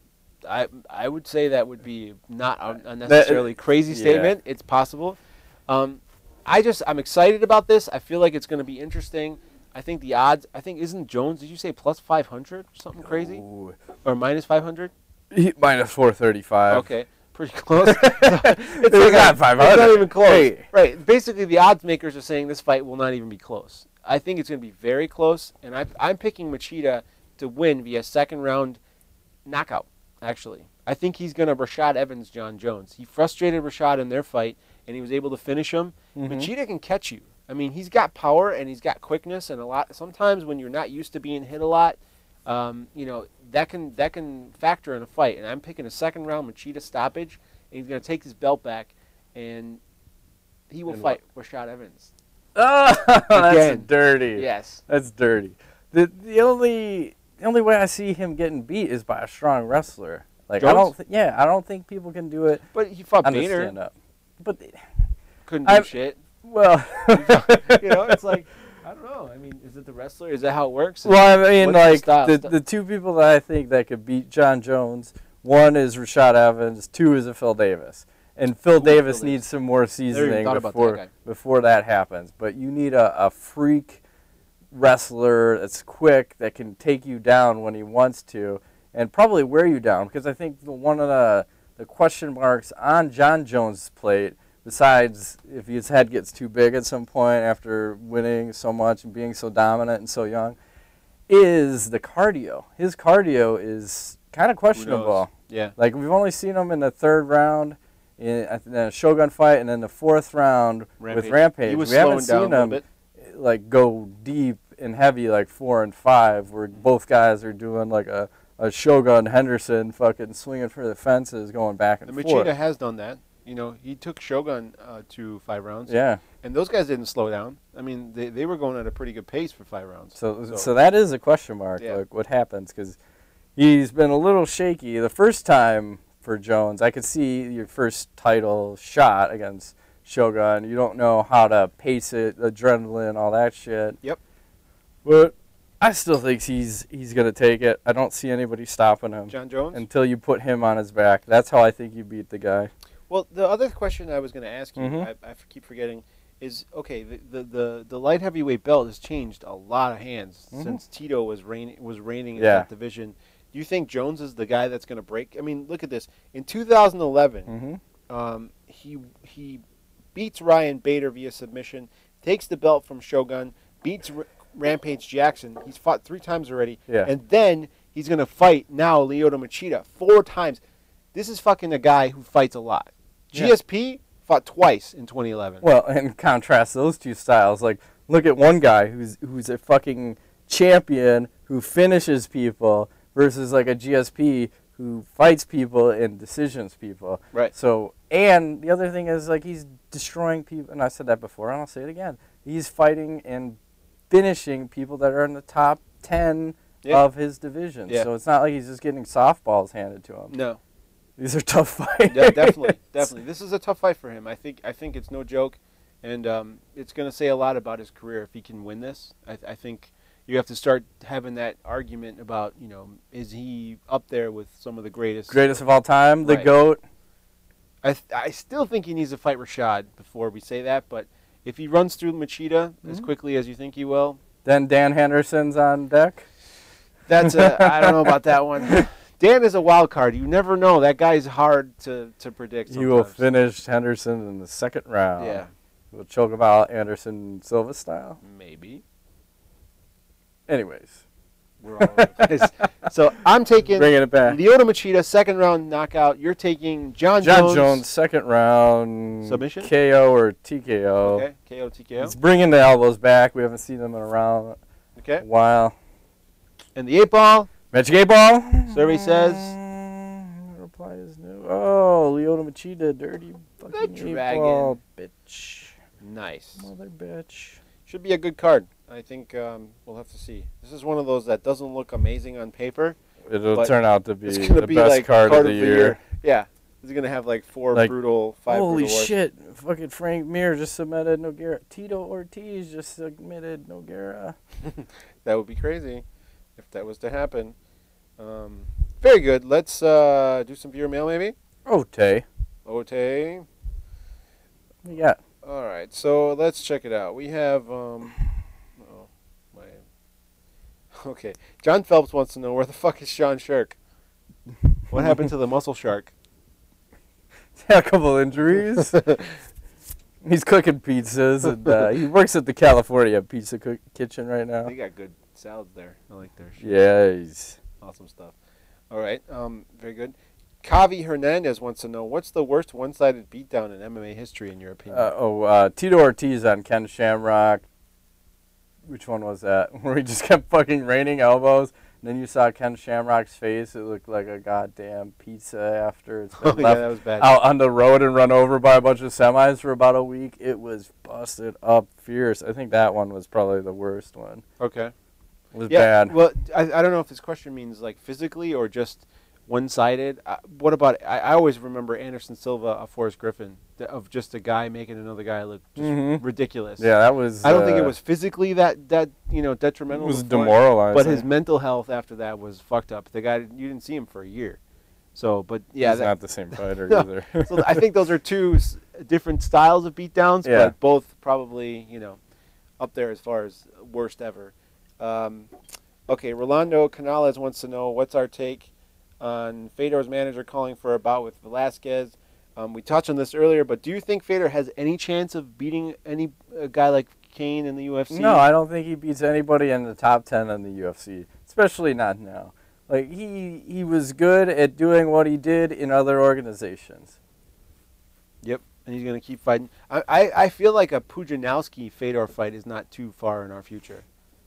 I I would say that would be not a unnecessarily crazy yeah. statement. It's possible. Um, I just I'm excited about this. I feel like it's going to be interesting. I think the odds. I think isn't Jones? Did you say plus five hundred or something crazy, Ooh. or minus five hundred? He, minus four thirty-five. Okay, pretty close. it's It's not five hundred. It's not even close. Hey. Right. Basically, the odds makers are saying this fight will not even be close. I think it's going to be very close, and I, I'm picking Machida to win via second round knockout. Actually, I think he's going to Rashad Evans John Jones. He frustrated Rashad in their fight, and he was able to finish him. Mhm. Machida can catch you. I mean, he's got power and he's got quickness, and a lot. Sometimes when you're not used to being hit a lot, um, you know that can that can factor in a fight. And I'm picking a second round Machida stoppage, and he's going to take his belt back, and he will And fight Rashad Evans. Oh, that's Again. dirty. Yes. That's dirty. The the only the only way I see him getting beat is by a strong wrestler. Like I Jones? don't th- yeah, I don't think people can do it But he fought on the Bader. stand up. But they- Couldn't do I'm- shit. well, You know, it's like I don't know. I mean, is it the wrestler? Is that how it works? well, I mean, What's the like style? the, Sta- the two people that I think that could beat John Jones, one is Rashad Evans, two is a Phil Davis. And Phil Who's Phil Davis Davis? needs some more seasoning thought about that before guy. before that happens. But you need a, a freak wrestler that's quick that can take you down when he wants to, and probably wear you down. Because I think the, one of the the question marks on John Jones' plate, besides if his head gets too big at some point after winning so much and being so dominant and so young, is the cardio. His cardio is kind of questionable. Yeah. Like, we've only seen him in the third round in a, in a Shogun fight, and then the fourth round Rampage. with Rampage. He was we haven't slowing down seen a little him bit. like go deep and heavy like four and five, where both guys are doing like a, a Shogun Henderson fucking swinging for the fences, going back and The forth. Machida has done that. You know, he took Shogun uh, to five rounds. Yeah. And those guys didn't slow down. I mean, they, they were going at a pretty good pace for five rounds. So, so, So- that is a question mark, Yeah. like what happens, because he's been a little shaky. The first time for Jones, I could see your first title shot against Shogun. You don't know how to pace it, adrenaline, all that shit. Yep. But I still think he's he's gonna take it. I don't see anybody stopping him John Jones? until you put him on his back. That's how I think you beat the guy. Well, the other question I was going to ask you, Mhm. I, I f- keep forgetting, is okay. The, the the the light heavyweight belt has changed a lot of hands Mhm. since Tito was reigning was reigning in Yeah. that division. Do you think Jones is the guy that's going to break? I mean, look at this. In two thousand eleven, Mm-hmm. um, he he beats Ryan Bader via submission, takes the belt from Shogun, beats R- Rampage Jackson. He's fought three times already, Yeah. and then he's going to fight now Lyoto Machida four times. This is fucking a guy who fights a lot. Yeah. G S P fought twice in twenty eleven. Well, and contrast those two styles. Like, look at one guy who's who's a fucking champion who finishes people versus like a G S P who fights people and decisions people. Right. So, and the other thing is like he's destroying people, and I said that before, and I'll say it again. He's fighting and finishing people that are in the top ten yeah. of his division. Yeah. So it's not like he's just getting softballs handed to him. No. These are tough fights. Yeah, definitely, definitely. This is a tough fight for him. I think. I think it's no joke, and um, it's going to say a lot about his career if he can win this. I, I think you have to start having that argument about, you know, is he up there with some of the greatest, greatest of all time, the right. GOAT. I th- I still think he needs to fight Rashad before we say that, but if he runs through Machida mm-hmm. as quickly as you think he will, then Dan Henderson's on deck. That's a, I don't know about that one. Dan is a wild card. You never know. That guy's hard to, to predict sometimes. He will finish Henderson in the second round. Yeah. We'll choke him out Anderson Silva style. Maybe. Anyways. We're all so I'm taking Bringing it back. Lyoto Machida, second round knockout. You're taking John, John Jones. Jones, second round. Submission? K O or T K O. Okay, K O, T K O. He's bringing the elbows back. We haven't seen them in a round okay. a while. And the eight ball. Magic eight ball. Survey says. Reply is new. Oh, Lyoto Machida, dirty fucking the eight dragon. ball, bitch. Nice. Mother bitch. Should be a good card. I think um, we'll have to see. This is one of those that doesn't look amazing on paper. It'll turn out to be it's gonna the be best like card, card of the year. year. Yeah. It's going to have like four like, brutal, five holy brutal shit. Fucking Frank Mir just submitted Nogueira. Tito Ortiz just submitted Nogueira. That would be crazy if that was to happen. Um, very good. Let's uh, do some viewer mail maybe. Ote. Ote. What you got? All right. So let's check it out. We have... Um, oh, my... Okay. John Phelps wants to know, where the fuck is Sean Shark? What happened to the muscle shark? He's had a couple injuries. He's cooking pizzas, and uh, he works at the California Pizza cook- Kitchen right now. They got good salads there. I like their shit. Yeah, he's... Awesome stuff. All right. Um, very good. Kavi Hernandez wants to know, what's the worst one-sided beatdown in M M A history, in your opinion? Uh, oh, uh, Tito Ortiz on Ken Shamrock. Which one was that? Where he just kept fucking raining elbows. And then you saw Ken Shamrock's face. It looked like a goddamn pizza after it's been oh, left yeah, that was bad. out on the road and run over by a bunch of semis for about a week. It was busted up fierce. I think that one was probably the worst one. Okay. It was yeah, bad. Well, I, I don't know if this question means like physically or just one-sided. Uh, what about, I, I always remember Anderson Silva of Forrest Griffin, th- of just a guy making another guy look just mm-hmm. ridiculous. Yeah, that was... I don't uh, think it was physically that, that you know, detrimental. It was before, demoralizing. But his mental health after that was fucked up. The guy, you didn't see him for a year. So, but yeah. He's that, not the same fighter no. either. So I think those are two s- different styles of beatdowns, Yeah. but both probably, you know, up there as far as worst ever. Um, okay, Rolando Canales wants to know, what's our take on Fedor's manager calling for a bout with Velasquez? Um, we touched on this earlier, but do you think Fedor has any chance of beating any a guy like Kane in the U F C? No, I don't think he beats anybody in the top ten in the U F C, especially not now. Like, he he was good at doing what he did in other organizations. Yep, and he's going to keep fighting. I, I, I feel like a Pujanowski-Fedor fight is not too far in our future.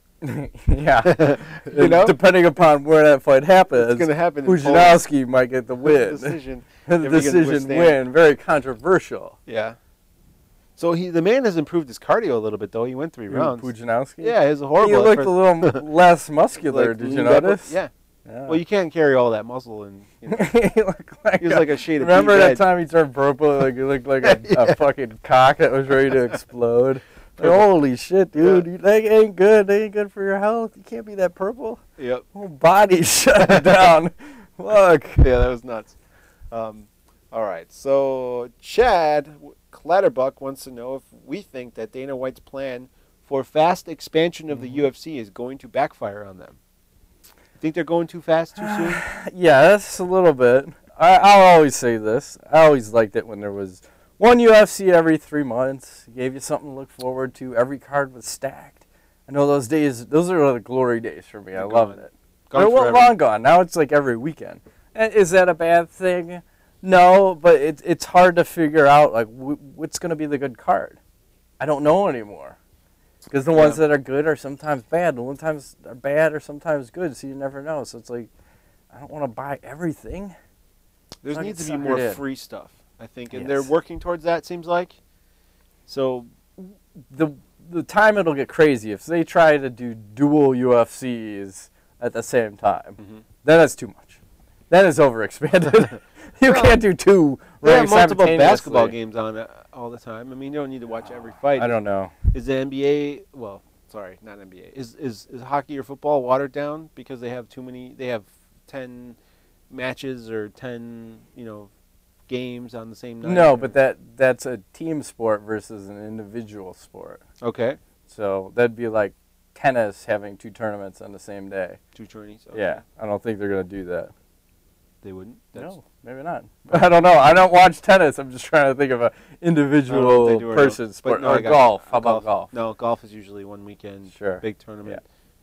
Yeah. You know? Depending upon where that fight happens, It's going to happen in Pujanowski might get the win. decision. the if he can decision withstand. win. Very controversial. Yeah. So he, the man has improved his cardio a little bit, though. He went three rounds. Pujanowski? Yeah, it was horrible. He at looked first. a little less muscular, Like, did you leaned up- notice? Yeah. Yeah. Well, you can't carry all that muscle, and you know, he looked like he was a, like a shade of remember beet that red. time he turned purple? Like he looked like a, Yeah. a fucking cock that was ready to explode. Like, Purple. holy shit, dude! Yeah. You, that ain't good. That ain't good for your health. You can't be that purple. Yep. Whole body shut down. Look. Yeah, that was nuts. Um, all right. So Chad Clatterbuck wants to know if we think that Dana White's plan for fast expansion of the Mm-hmm. U F C is going to backfire on them. You think they're going too fast, too soon? Yes, a little bit. I, I'll always say this. I always liked it when there was one U F C every three months. It gave you something to look forward to. Every card was stacked. I know those days, those are the glory days for me. I They're loved gone. it. Gone They're forever. long gone. Now it's like every weekend. And is that a bad thing? No, but it, it's hard to figure out like wh- what's going to be the good card. I don't know anymore. Because the Yeah. ones that are good are sometimes bad. The ones times are bad are sometimes good, so you never know. So it's like, I don't want to buy everything. There So I needs to get be more suckered in. free stuff, I think, and Yes. they're working towards that. Seems like. So The the time it'll get crazy if they try to do dual U F Cs at the same time. Mhm. Then it's too much. Then it's overexpanded. you Well, can't do two they running have multiple simultaneously. basketball games on uh, all the time. I mean, you don't need to watch every fight. I don't know. Is the N B A well? Sorry, not N B A. Is is is hockey or football watered down because they have too many? They have ten matches or ten, you know, games on the same night. No, or- but that that's a team sport versus an individual sport. okay, So that'd be like tennis having two tournaments on the same day. two tourneys. Okay. Yeah, I don't think they're gonna do that. They wouldn't. That's, No, maybe not. I don't know. I don't watch tennis. I'm just trying to think of a I don't know if individual they do or no. person But sport no, I or got you. golf. How about golf? No, golf is usually one weekend. Sure. Big tournament.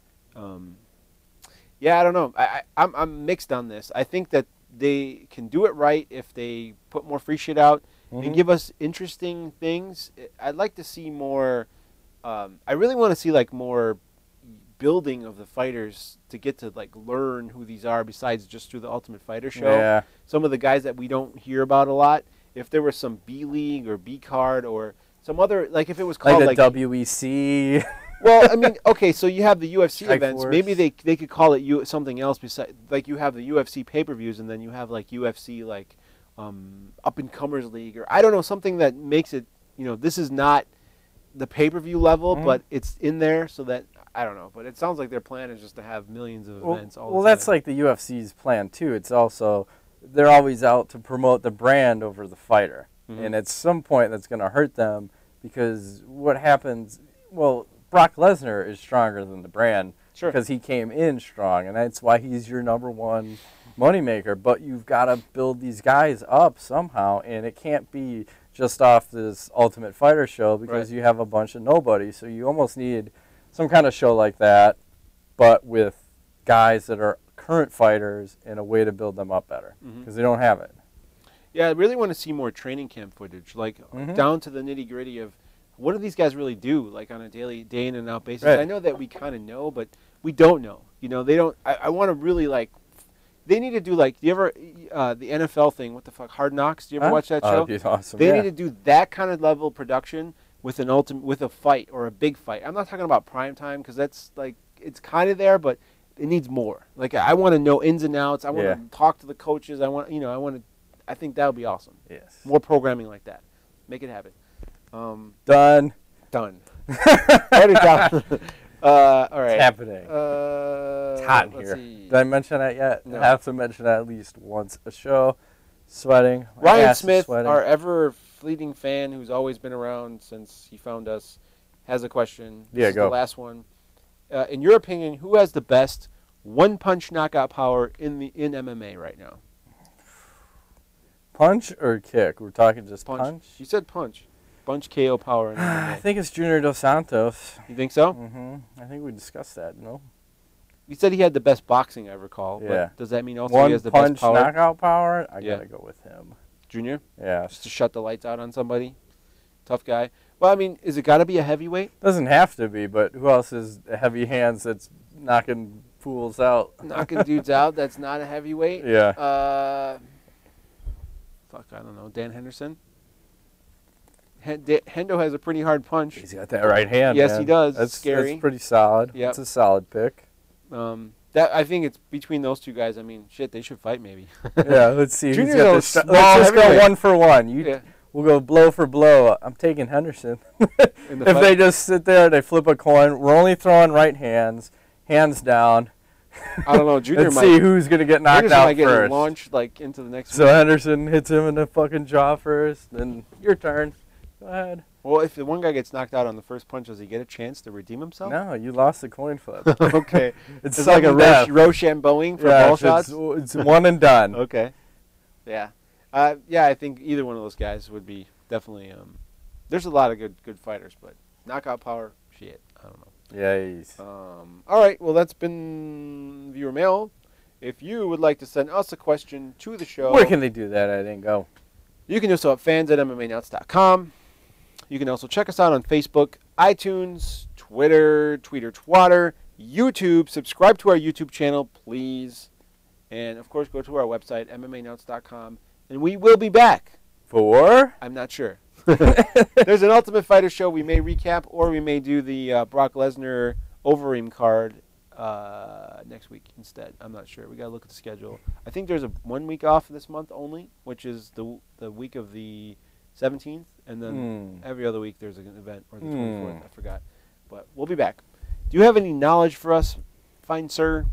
Um, yeah, I don't know. I, I I'm I'm mixed on this. I think that they can do it right if they put more free shit out Mhm. and give us interesting things. I'd like to see more. Um, I really want to see like more building of the fighters to get to like learn who these are besides just through the Ultimate Fighter show. Yeah. Some of the guys that we don't hear about a lot. If there was some B League or B card or some other, like if it was Like called the like, W E C. well, I mean, okay, so you have the U F C Strike events. Force. Maybe they they could call it U, something else besides, like you have the U F C pay-per-views, and then you have like U F C like um, up and comers league, or I don't know, something that makes it. You know, this is not the pay-per-view level, Mhm. but it's in there so that I don't know. But it sounds like their plan is just to have millions of Well, events. All well the that's time. like the U F C's plan too. It's also they're always out to promote the brand over the fighter, Mhm. and at some point that's going to hurt them because what happens? Well, Brock Lesnar is stronger than the brand Sure. because he came in strong, and that's why he's your number one moneymaker. But you've got to build these guys up somehow, and it can't be just off this Ultimate Fighter show because Right. you have a bunch of nobodies. So you almost need some kind of show like that, but with guys that are current fighters and a way to build them up better because Mhm. they don't have it. Yeah, I really want to see more training camp footage, like Mhm. down to the nitty gritty of what do these guys really do, like on a daily, day in and out basis. Right. I know that we kind of know, but we don't know. You know, they don't. I, I want to really like. They need to do like. Do you ever uh, the N F L thing? What the fuck? Hard Knocks. Do you ever Huh? watch that Oh, show? that'd be awesome. They yeah. need to do that kind of level of production with an ultimate, with a fight or a big fight. I'm not talking about prime time because that's like it's kind of there, but it needs more. Like I want to know ins and outs. I want Yeah. to talk to the coaches. I want you know. I want to. I think that would be awesome. Yes. More programming like that. Make it happen. Um, Done. done. Already done. uh, all right. It's happening. Uh, It's hot in let's here. see. Did I mention that yet? No. I have to mention that at least once a show. Sweating. My Ryan ass is Smith, sweating. our ever fleeting fan who's always been around since he found us, has a question. This Yeah, is go. the last one. Uh, in your opinion, who has the best one-punch knockout power in the in M M A right now? Punch or kick? We're talking just Punch. punch. You said punch. Punch K O power in M M I A. think it's Junior Dos Santos. You think so? hmm I think we discussed that. No. You said he had the best boxing, I recall. Yeah. But does that mean also One he has the punch best power? knockout power. I Yeah. gotta go with him. Junior? Yeah. Just to shut the lights out on somebody? Tough guy. Well, I mean, is it got to be a heavyweight? Doesn't have to be, but who else has heavy hands that's knocking fools out? Knocking dudes out that's not a heavyweight? Yeah. Uh, fuck, I don't know. Dan Henderson? Hen- Da- Hendo has a pretty hard punch. He's got that right hand. Yes, man. he does. That's Scary. That's pretty solid. Yep. That's a solid pick. Um, that I think it's between those two guys. I mean, shit, they should fight maybe. Yeah. Let's see. who's Junior's got a the st- small Let's just go heavyweight. one for one. You. yeah. We'll go blow for blow. I'm taking Henderson. In the If fight? they just sit there, they flip a coin. We're only throwing right hands, hands down. I don't know. Junior Let's might. see who's gonna get knocked Henderson out might get first. launched like into the next. So Henderson hits him in the fucking jaw first. Then your turn. Go ahead. Well, if the one guy gets knocked out on the first punch, does he get a chance to redeem himself? No, you lost the coin flip. Okay. It's, It's like a sudden Roche, death. Rochambeauing for Yeah, ball if shots. It's, it's one and done. Okay. Yeah. Uh, yeah, I think either one of those guys would be definitely. Um, there's a lot of good good fighters, but knockout power, shit. I don't know. Yeah, he's, Um, all right. Well, that's been viewer mail. If you would like to send us a question to the show, where can they do that? I didn't go. you can do so at fans at M M A nuts dot com. You can also check us out on Facebook, iTunes, Twitter. Twitter, Tweeter, Twatter, YouTube. Subscribe to our YouTube channel, please. And, of course, go to our website, M M A Notes dot com. And we will be back. For? I'm not sure. There's an Ultimate Fighter show. We may recap, or we may do the uh, Brock Lesnar Overeem card uh, next week instead. I'm not sure. We got to look at the schedule. I think there's a one week off this month only, which is the the week of the seventeenth. And then Mm. every other week there's an event, or the Mm. twenty-fourth. I forgot. But we'll be back. Do you have any knowledge for us, fine sir?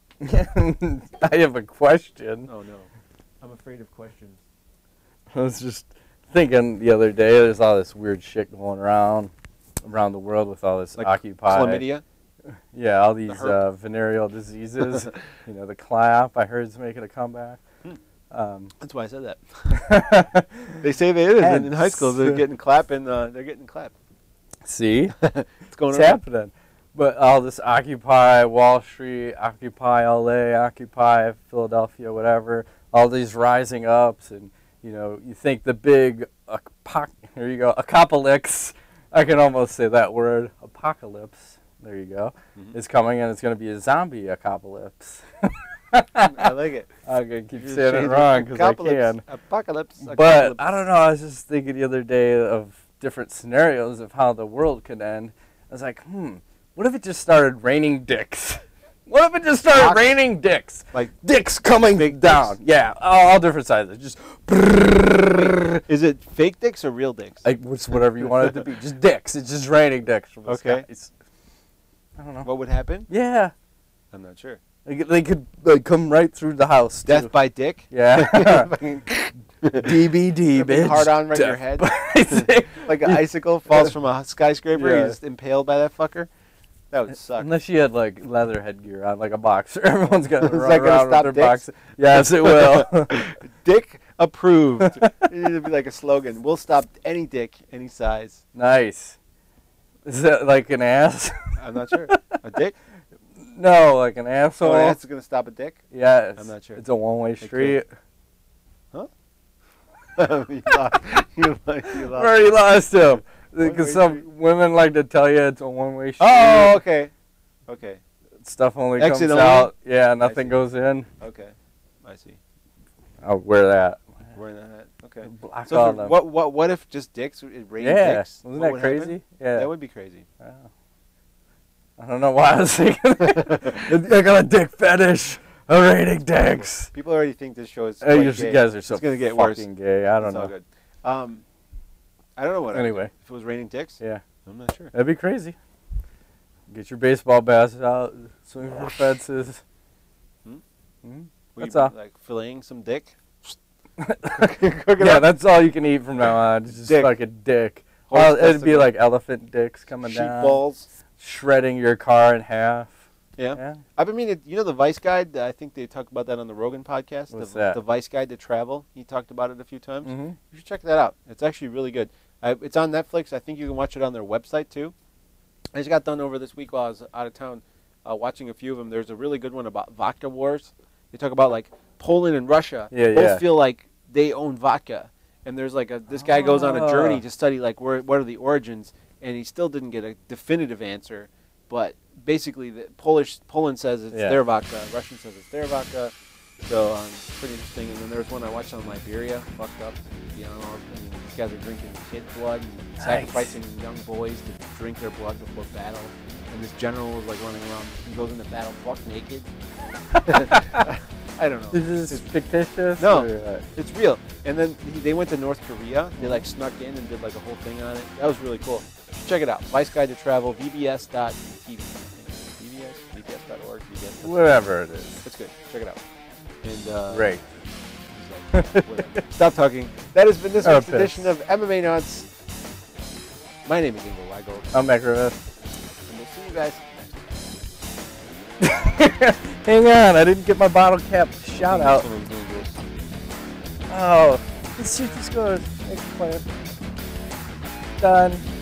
I have a question. Oh, no. I'm afraid of questions. I was just thinking the other day, there's all this weird shit going around around the world with all this Like Occupy. chlamydia? Yeah, all these herp. uh, venereal diseases. You know, the clap, I heard, is making a comeback. Hmm. Um, That's why I said that. They say they is in, in high school. They're Hence. getting clapping. Uh, they're getting clapped. see? It's going It's on. happening. But all this Occupy Wall Street, Occupy L A, Occupy Philadelphia, whatever, all these rising ups, and you know, you think the big apoc- here you go, apocalypse. I can almost say that word, apocalypse. There you go. Mhm. Is coming, and it's going to be a zombie apocalypse. I like it. I'm gonna keep Just saying it change wrong because I Apocalypse, can. Apocalypse. But apocalypse. I don't know. I was just thinking the other day of different scenarios of how the world could end. I was like, hmm, what if it just started raining dicks? What if it just started Rock- raining dicks? Like Dicks coming Big down. dicks? Yeah, all, all different sizes. Just brrrr. Is it fake dicks or real dicks? Like, it's whatever you want it to be. Just dicks. It's just raining dicks from the Okay. skies. I don't know. What would happen? Yeah. I'm not sure. They could, they could like, come right through the house. Death too. by dick? Yeah. D B D, Big bitch. hard on right in your Death head. by dick. Like an icicle falls from a skyscraper and Yeah. you're just impaled by that fucker? That would suck. Unless you had like leather headgear on, like a boxer. Everyone's gonna Is run that gonna around stop with their dicks? boxer. Yes, it will. Dick approved. It needs to be like a slogan. We'll stop any dick, any size. Nice. Is that like an ass? I'm not sure. A dick? No, like an So asshole. an ass is going to stop a dick? Yes. I'm not sure. It's a one-way could. street. you lost. You, lost- you I lost. already lost him. One-way Because some street. women like to tell you it's a one-way street. Oh, okay. Okay. Stuff only Exit comes only? out. Yeah, see. nothing goes in. Okay. I see. I'll wear that. Wearing that hat. Okay. Block So all for, them. what what what if just dicks? It rained yeah. dicks? Wasn't What that would crazy? happen? Yeah. That would be crazy. Yeah. I don't know why I was thinking that. I got a dick fetish. I'm raining dicks. People already think this show is. Hey, quite you gay. guys are so It's gonna get fucking worse. gay. I don't It's all know. good. Um, I don't know what. I would Anyway. do. If it was raining dicks, Yeah. I'm not sure. That'd be crazy. Get your baseball bats out, swing for fences. Hmm? Hmm? Would That's you all. be, like filleting some dick. Yeah, that's all you can eat from now on. It's just Dick. like a dick. Horse Well, it'd be testicle. like elephant dicks coming sheep down, balls. shredding your car in half. Yeah. Yeah. I've been meaning, you know, the Vice Guide. I think they talk about that on the Rogan podcast. What's the, that? the Vice Guide to Travel. He talked about it a few times. Mm-hmm. You should check that out. It's actually really good. I, it's on Netflix. I think you can watch it on their website too. I just got done over this week while I was out of town uh, watching a few of them. There's a really good one about vodka wars. They talk about like Poland and Russia Yeah, both yeah. feel like they own vodka, and there's like a this guy goes on a journey Ah. to study like where what are the origins, and he still didn't get a definitive answer, but basically the Polish Poland says it's Yeah. their vodka, Russian says it's their vodka. So um, pretty interesting. And then there was one I watched on Liberia, fucked up. You know, I mean, these guys are drinking kid blood and Nice. sacrificing young boys to drink their blood before battle. And this general was like running around. He goes into battle buck naked. I don't know. Is this fictitious? No. or what? It's real. And then he, they went to North Korea. They like snuck in and did like a whole thing on it. That was really cool. Check it out. Vice Guide to Travel, V B S dot T V. V B S, V B S dot org, V B S. Whatever it is. It's good. Check it out. And uh, Great. it's like, whatever. Stop talking. That has been this Oh, week's piss. edition of M M A Nuts. My name is Ingo Weigel, I'm Macroveth. and we'll see you guys Hang on, I didn't get my bottle cap shout out. next time. Oh, let's shoot the scores. Next plan. Done.